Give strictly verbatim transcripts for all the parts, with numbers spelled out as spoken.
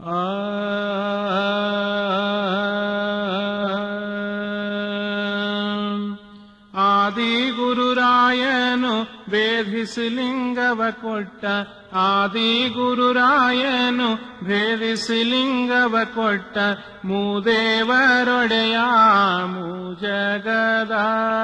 ಆದಿ ಗುರುರಾಯನು ಭೇದಿಸಿ ಲಿಂಗವ ಕೊಟ್ಟ, ಆದಿ ಗುರುರಾಯನು ಭೇದಿಸಿ ಲಿಂಗವ ಕೊಟ್ಟ, ಮೂದೇವರೊಡೆಯ ಮೂಜಗದ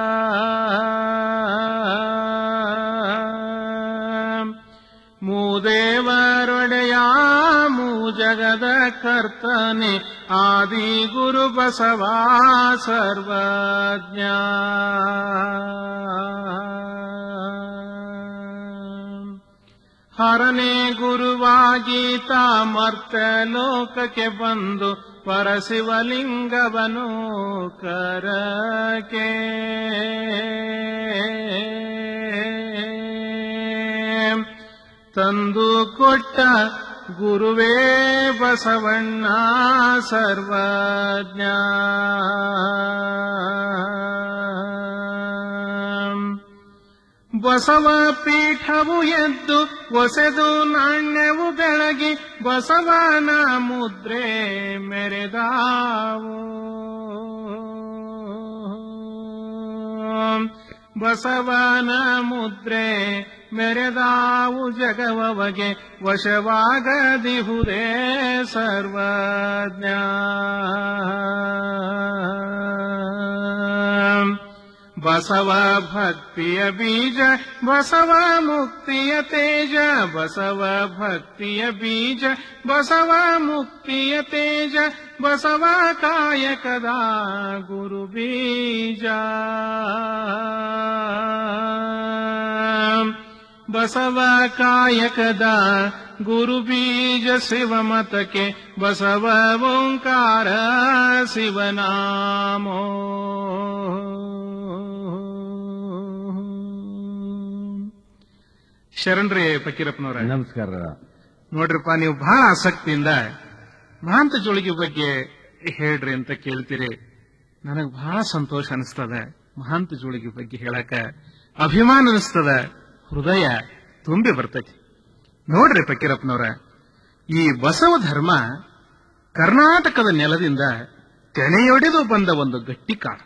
ಮೂದೇವರೊಡೆಯ ಮೂಜಗದ ಕರ್ತನೆ ಆದಿ ಗುರು ಬಸವ ಸರ್ವಜ್ಞ. ಹರನೇ ಗುರುವಾಗೀತ ಮರ್ತ್ಯ ಲೋಕಕ್ಕೆ ಬಂದು ಪರಶಿವಲಿಂಗವನು ಕರಕೆ ತಂದು ಕೊಟ್ಟ ಗುರುವೇ ಬಸವಣ್ಣ ಸರ್ವಜ್ಞ. ಬಸವ ಪೀಠವು ಎದ್ದು ಒಸೆದು ನಾಣ್ಯವು ಬೆಳಗಿ ಬಸವನ ಮುದ್ರೆ ಮೆರೆದಾವು. ಬಸವನ ಮುದ್ರೆ ಮೆರೆದಾವು ಜಗವಗೆ ವಶವಾಗದಿಹುದೇ ಸರ್ವಜ್ಞ. ಬಸವ ಭಕ್ತಿಯ ಬೀಜ ಬಸವ ಮುಕ್ತಿಯ ತೇಜ, ಬಸವ ಭಕ್ತಿಯ ಬೀಜ ಬಸವ ಮುಕ್ತಿಯ ತೇಜ, ಬಸವ ಕಾಯಕದ ಗುರು ಬೀಜ. ಬಸವ ಕಾಯಕದ ಗುರು ಬೀಜ ಶಿವಮತಕ್ಕೆ ಬಸವ ಓಂಕಾರ ಶಿವನಾಮೋ. ಶರಣ್ರಿ ಫಕೀರಪ್ಪನವರ ನಮಸ್ಕಾರ. ನೋಡ್ರಿಪ್ಪ, ನೀವು ಬಹಳ ಆಸಕ್ತಿಯಿಂದ ಮಹಾಂತ ಜೋಳಿಗೆ ಬಗ್ಗೆ ಹೇಳ್ರಿ ಅಂತ ಕೇಳ್ತೀರಿ. ನನಗ್ ಬಹಳ ಸಂತೋಷ ಅನಿಸ್ತದ. ಮಹಾಂತ ಜೋಳಿಗೆ ಬಗ್ಗೆ ಹೇಳಕ ಅಭಿಮಾನ ಅನಿಸ್ತದ, ಹೃದಯ ತುಂಬಿ ಬರ್ತೈತಿ. ನೋಡ್ರಿ ಫಕೀರಪ್ಪನವರ, ಈ ಬಸವ ಧರ್ಮ ಕರ್ನಾಟಕದ ನೆಲದಿಂದ ತೆನೆಯೊಡೆದು ಬಂದ ಒಂದು ಗಟ್ಟಿ ಕಾಳು.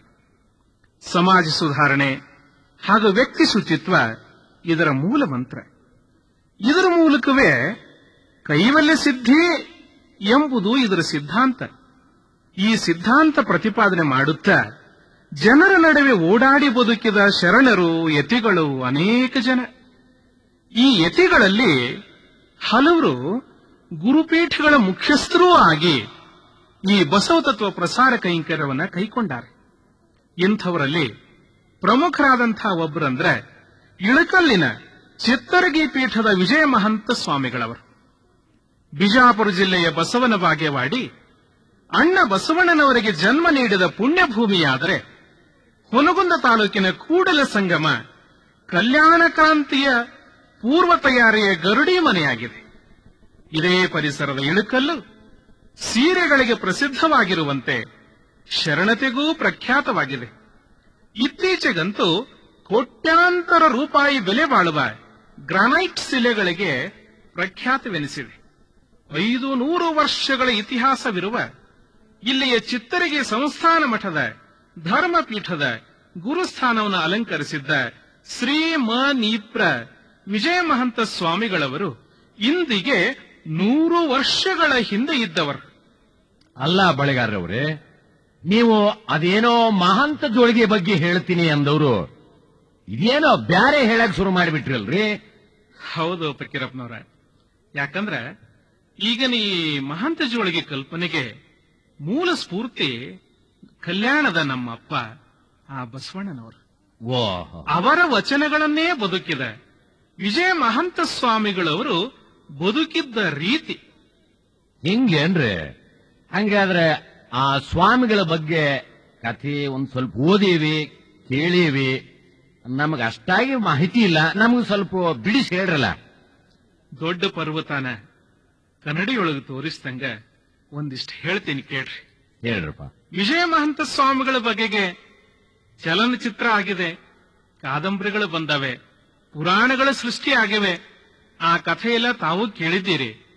ಸಮಾಜ ಸುಧಾರಣೆ ಹಾಗೂ ವ್ಯಕ್ತಿ ಶುಚಿತ್ವ ಇದರ ಮೂಲ ಮಂತ್ರ. ಇದರ ಮೂಲಕವೇ ಕೈವಲ್ಯ ಸಿದ್ಧಿ ಎಂಬುದು ಇದರ ಸಿದ್ಧಾಂತ. ಈ ಸಿದ್ಧಾಂತ ಪ್ರತಿಪಾದನೆ ಮಾಡುತ್ತಾ ಜನರ ನಡುವೆ ಓಡಾಡಿ ಬದುಕಿದ ಶರಣರು, ಯತಿಗಳು ಅನೇಕ ಜನ. ಈ ಯತಿಗಳಲ್ಲಿ ಹಲವರು ಗುರುಪೀಠಗಳ ಮುಖ್ಯಸ್ಥರೂ ಆಗಿ ಈ ಬಸವ ತತ್ವ ಪ್ರಸಾರ ಕೈಂಕರ್ಯವನ್ನು ಕೈಕೊಂಡಾರೆ. ಇಂಥವರಲ್ಲಿ ಪ್ರಮುಖರಾದಂತಹ ಒಬ್ಬರಂದ್ರೆ ಇಳಕಲ್ಲಿನ ಚಿತ್ತರಗಿ ಪೀಠದ ವಿಜಯ ಮಹಂತ ಸ್ವಾಮಿಗಳವರು. ಬಿಜಾಪುರ ಜಿಲ್ಲೆಯ ಬಸವನ ಬಾಗೇವಾಡಿ ಅಣ್ಣ ಬಸವಣ್ಣನವರಿಗೆ ಜನ್ಮ ನೀಡಿದ ಪುಣ್ಯಭೂಮಿಯಾದರೆ ಹುನಗುಂದ ತಾಲೂಕಿನ ಕೂಡಲ ಸಂಗಮ ಕಲ್ಯಾಣ ಕ್ರಾಂತಿಯ ಪೂರ್ವ ತಯಾರಿಯ ಗರುಡಿ ಮನೆಯಾಗಿದೆ. ಇದೇ ಪರಿಸರದ ಇಳಕಲ್ಲು ಸೀರೆಗಳಿಗೆ ಪ್ರಸಿದ್ಧವಾಗಿರುವಂತೆ ಶರಣತೆಗೂ ಪ್ರಖ್ಯಾತವಾಗಿದೆ. ಇತ್ತೀಚೆಗಂತೂ ಕೋಟ್ಯಾಂತರ ರೂಪಾಯಿ ಬೆಲೆ ಬಾಳುವ ಗ್ರಾನೈಟ್ ಶಿಲೆಗಳಿಗೆ ಪ್ರಖ್ಯಾತವೆನಿಸಿದೆ. ಐದು ನೂರು ವರ್ಷಗಳ ಇತಿಹಾಸವಿರುವ ಇಲ್ಲಿಯ ಚಿತ್ತರಿಗೆ ಸಂಸ್ಥಾನ ಮಠದ ಧರ್ಮಪೀಠದ ಗುರುಸ್ಥಾನವನ್ನು ಅಲಂಕರಿಸಿದ್ದ ಶ್ರೀ ಮ ನೀಪ್ರ ವಿಜಯ ಮಹಂತ ಸ್ವಾಮಿಗಳವರು ಇಂದಿಗೆ ನೂರು ವರ್ಷಗಳ ಹಿಂದೆ ಇದ್ದವರು. ಅಲ್ಲ ಬಳೆಗಾರರವ್ರೆ, ನೀವು ಅದೇನೋ ಮಹಾಂತ ಜೋಳಿಗೆ ಬಗ್ಗೆ ಹೇಳ್ತೀನಿ ಅಂದವರು ಇದೇನೋ ಬ್ಯಾರೆ ಹೇಳಕ್ ಶುರು ಮಾಡಿಬಿಟ್ರಲ್ರಿ? ಹೌದು ಫಕೀರಪ್ಪನವ್ರ, ಯಾಕಂದ್ರೆ ಈಗಿನ ಈ ಮಹಾಂತ ಜೋಳಿಗೆ ಕಲ್ಪನೆಗೆ ಮೂಲ ಸ್ಫೂರ್ತಿ ಕಲ್ಯಾಣದ ನಮ್ಮಪ್ಪ ಆ ಬಸವಣ್ಣನವರು. ಅವರ ವಚನಗಳನ್ನೇ ಬದುಕಿದ ವಿಜಯ ಮಹಂತ ಸ್ವಾಮಿಗಳವರು ಬದುಕಿದ್ದ ರೀತಿ ಹಿಂಗೇನ್ರಿ? ಹಂಗಾದ್ರೆ ಆ ಸ್ವಾಮಿಗಳ ಬಗ್ಗೆ ಕಥೆ ಒಂದ್ ಸ್ವಲ್ಪ ಓದೀವಿ, ಕೇಳೀವಿ, ನಮಗ ಅಷ್ಟಾಗಿ ಮಾಹಿತಿ ಇಲ್ಲ. ನಮಗ್ ಸ್ವಲ್ಪ ಬಿಡಿಸಿ ಹೇಳ್ರಲ್ಲ. ದೊಡ್ಡ ಪರ್ವತಾನ ಕನ್ನಡಿಯೊಳಗೆ ತೋರಿಸ್ದಂಗ ಒಂದಿಷ್ಟು ಹೇಳ್ತೀನಿ ಕೇಳ್ರಿ. ಹೇಳ್ರಪ್ಪ. ವಿಜಯ ಮಹಂತ ಸ್ವಾಮಿಗಳ ಬಗೆಗೆ ಚಲನಚಿತ್ರ ಆಗಿದೆ, ಕಾದಂಬರಿಗಳು ಬಂದವೆ, ಪುರಾಣಗಳ ಸೃಷ್ಟಿಯಾಗಿವೆ. ಆ ಕಥೆಯೆಲ್ಲ ತಾವು ಕೇಳಿದ್ದೀರಿ.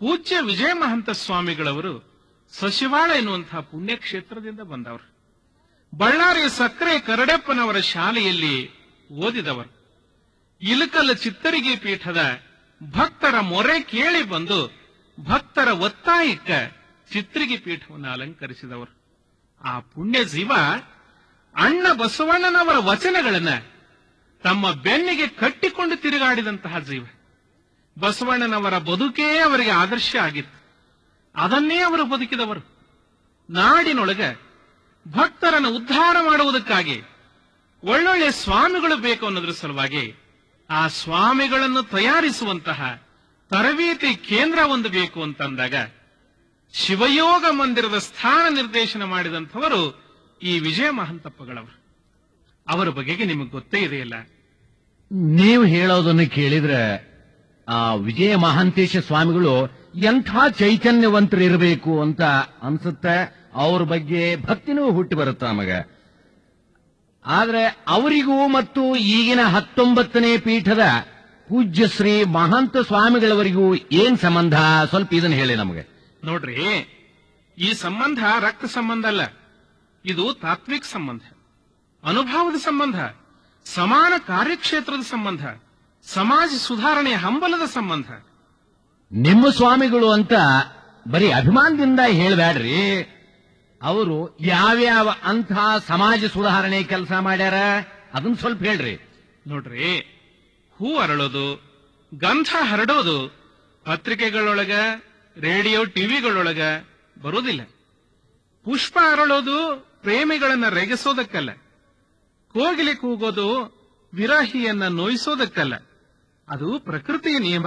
ಪೂಜ್ಯ ವಿಜಯ ಮಹಂತ ಸ್ವಾಮಿಗಳವರು ಸಶಿವಾಳ ಎನ್ನುವಂತಹ ಪುಣ್ಯಕ್ಷೇತ್ರದಿಂದ ಬಂದವರು. ಬಳ್ಳಾರಿಯ ಸಕ್ಕರೆ ಕರಡೆಪ್ಪನವರ ಶಾಲೆಯಲ್ಲಿ ಓದಿದವರು. ಇಲಕಲ್ಲ ಚಿತ್ತರಿಗಿ ಪೀಠದ ಭಕ್ತರ ಮೊರೆ ಕೇಳಿ ಬಂದು ಭಕ್ತರ ಒತ್ತಾಯಕ್ಕ ಚಿತ್ತರಿಗಿ ಪೀಠವನ್ನು ಅಲಂಕರಿಸಿದವರು. ಆ ಪುಣ್ಯ ಜೀವ ಅಣ್ಣ ಬಸವಣ್ಣನವರ ವಚನಗಳನ್ನ ತಮ್ಮ ಬೆನ್ನಿಗೆ ಕಟ್ಟಿಕೊಂಡು ತಿರುಗಾಡಿದಂತಹ ಜೀವ. ಬಸವಣ್ಣನವರ ಬದುಕೇ ಅವರಿಗೆ ಆದರ್ಶ ಆಗಿತ್ತು. ಅದನ್ನೇ ಅವರು ಬದುಕಿದವರು. ನಾಡಿನೊಳಗೆ ಭಕ್ತರನ್ನು ಉದ್ಧಾರ ಮಾಡುವುದಕ್ಕಾಗಿ ಒಳ್ಳೊಳ್ಳೆ ಸ್ವಾಮಿಗಳು ಬೇಕು ಅನ್ನೋದ್ರ ಸಲುವಾಗಿ ಆ ಸ್ವಾಮಿಗಳನ್ನು ತಯಾರಿಸುವಂತಹ ತರಬೇತಿ ಕೇಂದ್ರ ಒಂದು ಬೇಕು ಅಂತಂದಾಗ ಶಿವಯೋಗ ಮಂದಿರದ ಸ್ಥಾನ ನಿರ್ದೇಶನ ಮಾಡಿದಂಥವರು ಈ ವಿಜಯ ಮಹಂತಪ್ಪಗಳವರು. ಅವರ ಬಗೆಗೆ ನಿಮಗೆ ಗೊತ್ತೇ ಇದೆಯಲ್ಲ. ನೀವು ಹೇಳೋದನ್ನು ಕೇಳಿದ್ರೆ ಆ ವಿಜಯ ಮಹಾಂತೇಶ ಸ್ವಾಮಿಗಳು ಎಂಥ ಚೈತನ್ಯವಂತರು ಇರಬೇಕು ಅಂತ ಅನ್ಸುತ್ತೆ. ಅವ್ರ ಬಗ್ಗೆ ಭಕ್ತಿನೂ ಹುಟ್ಟಿ ಬರುತ್ತೆ ನಮಗೆ. ಆದ್ರೆ ಅವರಿಗೂ ಮತ್ತು ಈಗಿನ ಹತ್ತೊಂಬತ್ತನೇ ಪೀಠದ ಪೂಜ್ಯ ಶ್ರೀ ಮಹಾಂತ ಸ್ವಾಮಿಗಳವರಿಗೂ ಏನ್ ಸಂಬಂಧ? ಸ್ವಲ್ಪ ಇದನ್ನು ಹೇಳಿ ನಮಗೆ. ನೋಡ್ರಿ, ಈ ಸಂಬಂಧ ರಕ್ತ ಸಂಬಂಧ ಅಲ್ಲ, ಇದು ತಾತ್ವಿಕ ಸಂಬಂಧ, ಅನುಭವದ ಸಂಬಂಧ, ಸಮಾನ ಕಾರ್ಯಕ್ಷೇತ್ರದ ಸಂಬಂಧ, ಸಮಾಜ ಸುಧಾರಣೆಯ ಹಂಬಲದ ಸಂಬಂಧ. ನಿಮ್ಮ ಸ್ವಾಮಿಗಳು ಅಂತ ಬರೀ ಅಭಿಮಾನದಿಂದ ಹೇಳಬೇಡ್ರಿ. ಅವರು ಯಾವ್ಯಾವ ಅಂಥ ಸಮಾಜ ಸುಧಾರಣೆ ಕೆಲಸ ಮಾಡ್ಯಾರ ಅದನ್ನ ಸ್ವಲ್ಪ ಹೇಳ್ರಿ. ನೋಡ್ರಿ, ಹೂ ಅರಳೋದು, ಗಂಧ ಹರಡೋದು ಪತ್ರಿಕೆಗಳೊಳಗ, ರೇಡಿಯೋ ಟಿವಿಗಳೊಳಗ ಬರೋದಿಲ್ಲ. ಪುಷ್ಪ ಅರಳೋದು ಪ್ರೇಮಿಗಳನ್ನ ರೆಗೆಸೋದಕ್ಕಲ್ಲ, ಕೋಗಿಲೆ ಕೂಗೋದು ವಿರಹಿಯನ್ನ ನೋಯಿಸೋದಕ್ಕಲ್ಲ, ಅದು ಪ್ರಕೃತಿಯ ನಿಯಮ.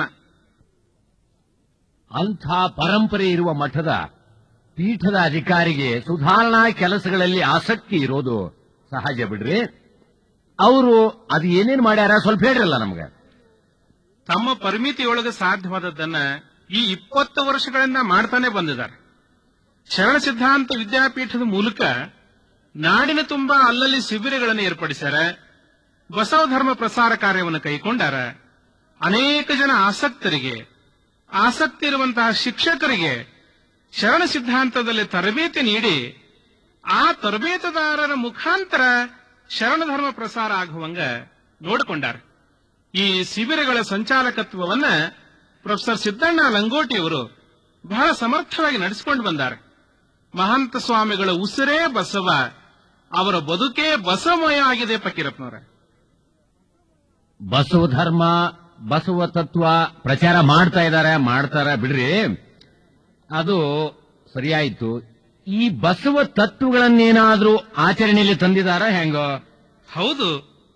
ಅಂಥ ಪರಂಪರೆ ಇರುವ ಮಠದ ಪೀಠದ ಅಧಿಕಾರಿಗೆ ಸುಧಾರಣಾ ಕೆಲಸಗಳಲ್ಲಿ ಆಸಕ್ತಿ ಇರೋದು ಸಹಜ ಬಿಡ್ರಿ. ಅವರು ಅದು ಏನೇನು ಮಾಡ್ಯಾರ ಸ್ವಲ್ಪ ಹೇಳ್ರಲ್ಲ ನಮ್ಗೆ. ತಮ್ಮ ಪರಿಮಿತಿಯೊಳಗೆ ಸಾಧ್ಯವಾದದ್ದನ್ನ ಈ ಇಪ್ಪತ್ತು ವರ್ಷಗಳಿಂದ ಮಾಡ್ತಾನೆ ಬಂದಿದ್ದಾರೆ. ಶರಣ ಸಿದ್ಧಾಂತ ವಿದ್ಯಾಪೀಠದ ಮೂಲಕ ನಾಡಿನ ತುಂಬಾ ಅಲ್ಲಲ್ಲಿ ಶಿಬಿರಗಳನ್ನು ಏರ್ಪಡಿಸ್ಯಾರ. ಬಸವ ಧರ್ಮ ಪ್ರಸಾರ ಕಾರ್ಯವನ್ನು ಕೈಗೊಂಡಾರ. ಅನೇಕ ಜನ ಆಸಕ್ತರಿಗೆ, ಆಸಕ್ತಿ ಇರುವಂತಹ ಶಿಕ್ಷಕರಿಗೆ ಶರಣ ಸಿದ್ಧಾಂತದಲ್ಲಿ ತರಬೇತಿ ನೀಡಿ ಆ ತರಬೇತುದಾರರ ಮುಖಾಂತರ ಶರಣ ಧರ್ಮ ಪ್ರಸಾರ ಆಗುವಂಗ ನೋಡಿಕೊಂಡಾರ. ಈ ಶಿಬಿರಗಳ ಸಂಚಾಲಕತ್ವವನ್ನ ಪ್ರೊಫೆಸರ್ ಸಿದ್ದಣ್ಣ ಲಂಗೋಟಿಯವರು ಬಹಳ ಸಮರ್ಥವಾಗಿ ನಡೆಸಿಕೊಂಡು ಬಂದಾರೆ. ಮಹಂತ ಸ್ವಾಮಿಗಳ ಉಸಿರೇ ಬಸವ, ಅವರ ಬದುಕೇ ಬಸವಮಯ ಆಗಿದೆ. ಫಕೀರಪ್ಪನವರ ಬಸವ ಧರ್ಮ, ಬಸವ ತತ್ವ ಪ್ರಚಾರ ಮಾಡ್ತಾ ಇದ್ದಾರೆ, ಮಾಡ್ತಾರ ಬಿಡ್ರಿ, ಅದು ಸರಿಯಾಯಿತು. ಈ ಬಸವ ತತ್ವಗಳನ್ನೇನಾದ್ರೂ ಆಚರಣೆಯಲ್ಲಿ ತಂದಿದಾರ ಹೆಂಗೋ? ಹೌದು,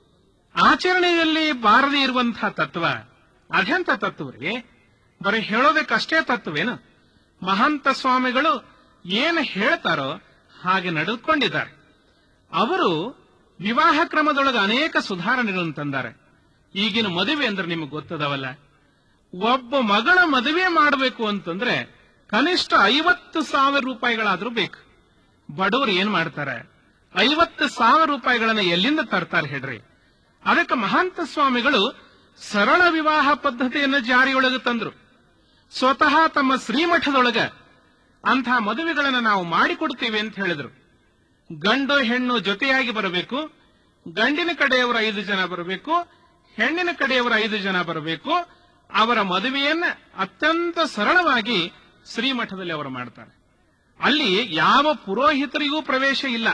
ಆಚರಣೆಯಲ್ಲಿ ಬಾರದೇ ಇರುವಂತಹ ತತ್ವ ಅದೆಂತ ತತ್ವರಿ? ಬರೀ ಹೇಳೋದಕ್ಕಷ್ಟೇ ತತ್ವೇನು? ಮಹಂತ ಸ್ವಾಮಿಗಳು ಏನು ಹೇಳ್ತಾರೋ ಹಾಗೆ ನಡೆದುಕೊಂಡಿದ್ದಾರೆ. ಅವರು ವಿವಾಹ ಕ್ರಮದೊಳಗೆ ಅನೇಕ ಸುಧಾರಣೆಗಳನ್ನು ತಂದಾರೆ. ಈಗಿನ ಮದುವೆ ಅಂದ್ರೆ ನಿಮಗೆ ಗೊತ್ತದವಲ್ಲ, ಒಬ್ಬ ಮಗಳ ಮದುವೆ ಮಾಡಬೇಕು ಅಂತಂದ್ರೆ ಕನಿಷ್ಠ ಐವತ್ತು ಸಾವಿರ ರೂಪಾಯಿಗಳಾದ್ರೂ ಬೇಕು. ಬಡವರು ಏನ್ ಮಾಡ್ತಾರೆ? ಐವತ್ತು ಸಾವಿರ ರೂಪಾಯಿಗಳನ್ನ ಎಲ್ಲಿಂದ ತರ್ತಾರೆ ಹೇಳ್ರಿ? ಅದಕ್ಕೆ ಮಹಾಂತ ಸ್ವಾಮಿಗಳು ಸರಳ ವಿವಾಹ ಪದ್ಧತಿಯನ್ನು ಜಾರಿಯೊಳಗೆ ತಂದ್ರು. ಸ್ವತಃ ತಮ್ಮ ಶ್ರೀಮಠದೊಳಗ ಅಂತಹ ಮದುವೆಗಳನ್ನು ನಾವು ಮಾಡಿಕೊಡ್ತೀವಿ ಅಂತ ಹೇಳಿದ್ರು. ಗಂಡು ಹೆಣ್ಣು ಜೊತೆಯಾಗಿ ಬರಬೇಕು, ಗಂಡಿನ ಕಡೆಯವರ ಐದು ಜನ ಬರಬೇಕು, ಹೆಣ್ಣಿನ ಕಡೆಯವರ ಐದು ಜನ ಬರಬೇಕು. ಅವರ ಮದುವೆಯನ್ನ ಅತ್ಯಂತ ಸರಳವಾಗಿ ಶ್ರೀಮಠದಲ್ಲಿ ಅವರು ಮಾಡ್ತಾರೆ. ಅಲ್ಲಿ ಯಾವ ಪುರೋಹಿತರಿಗೂ ಪ್ರವೇಶ ಇಲ್ಲ.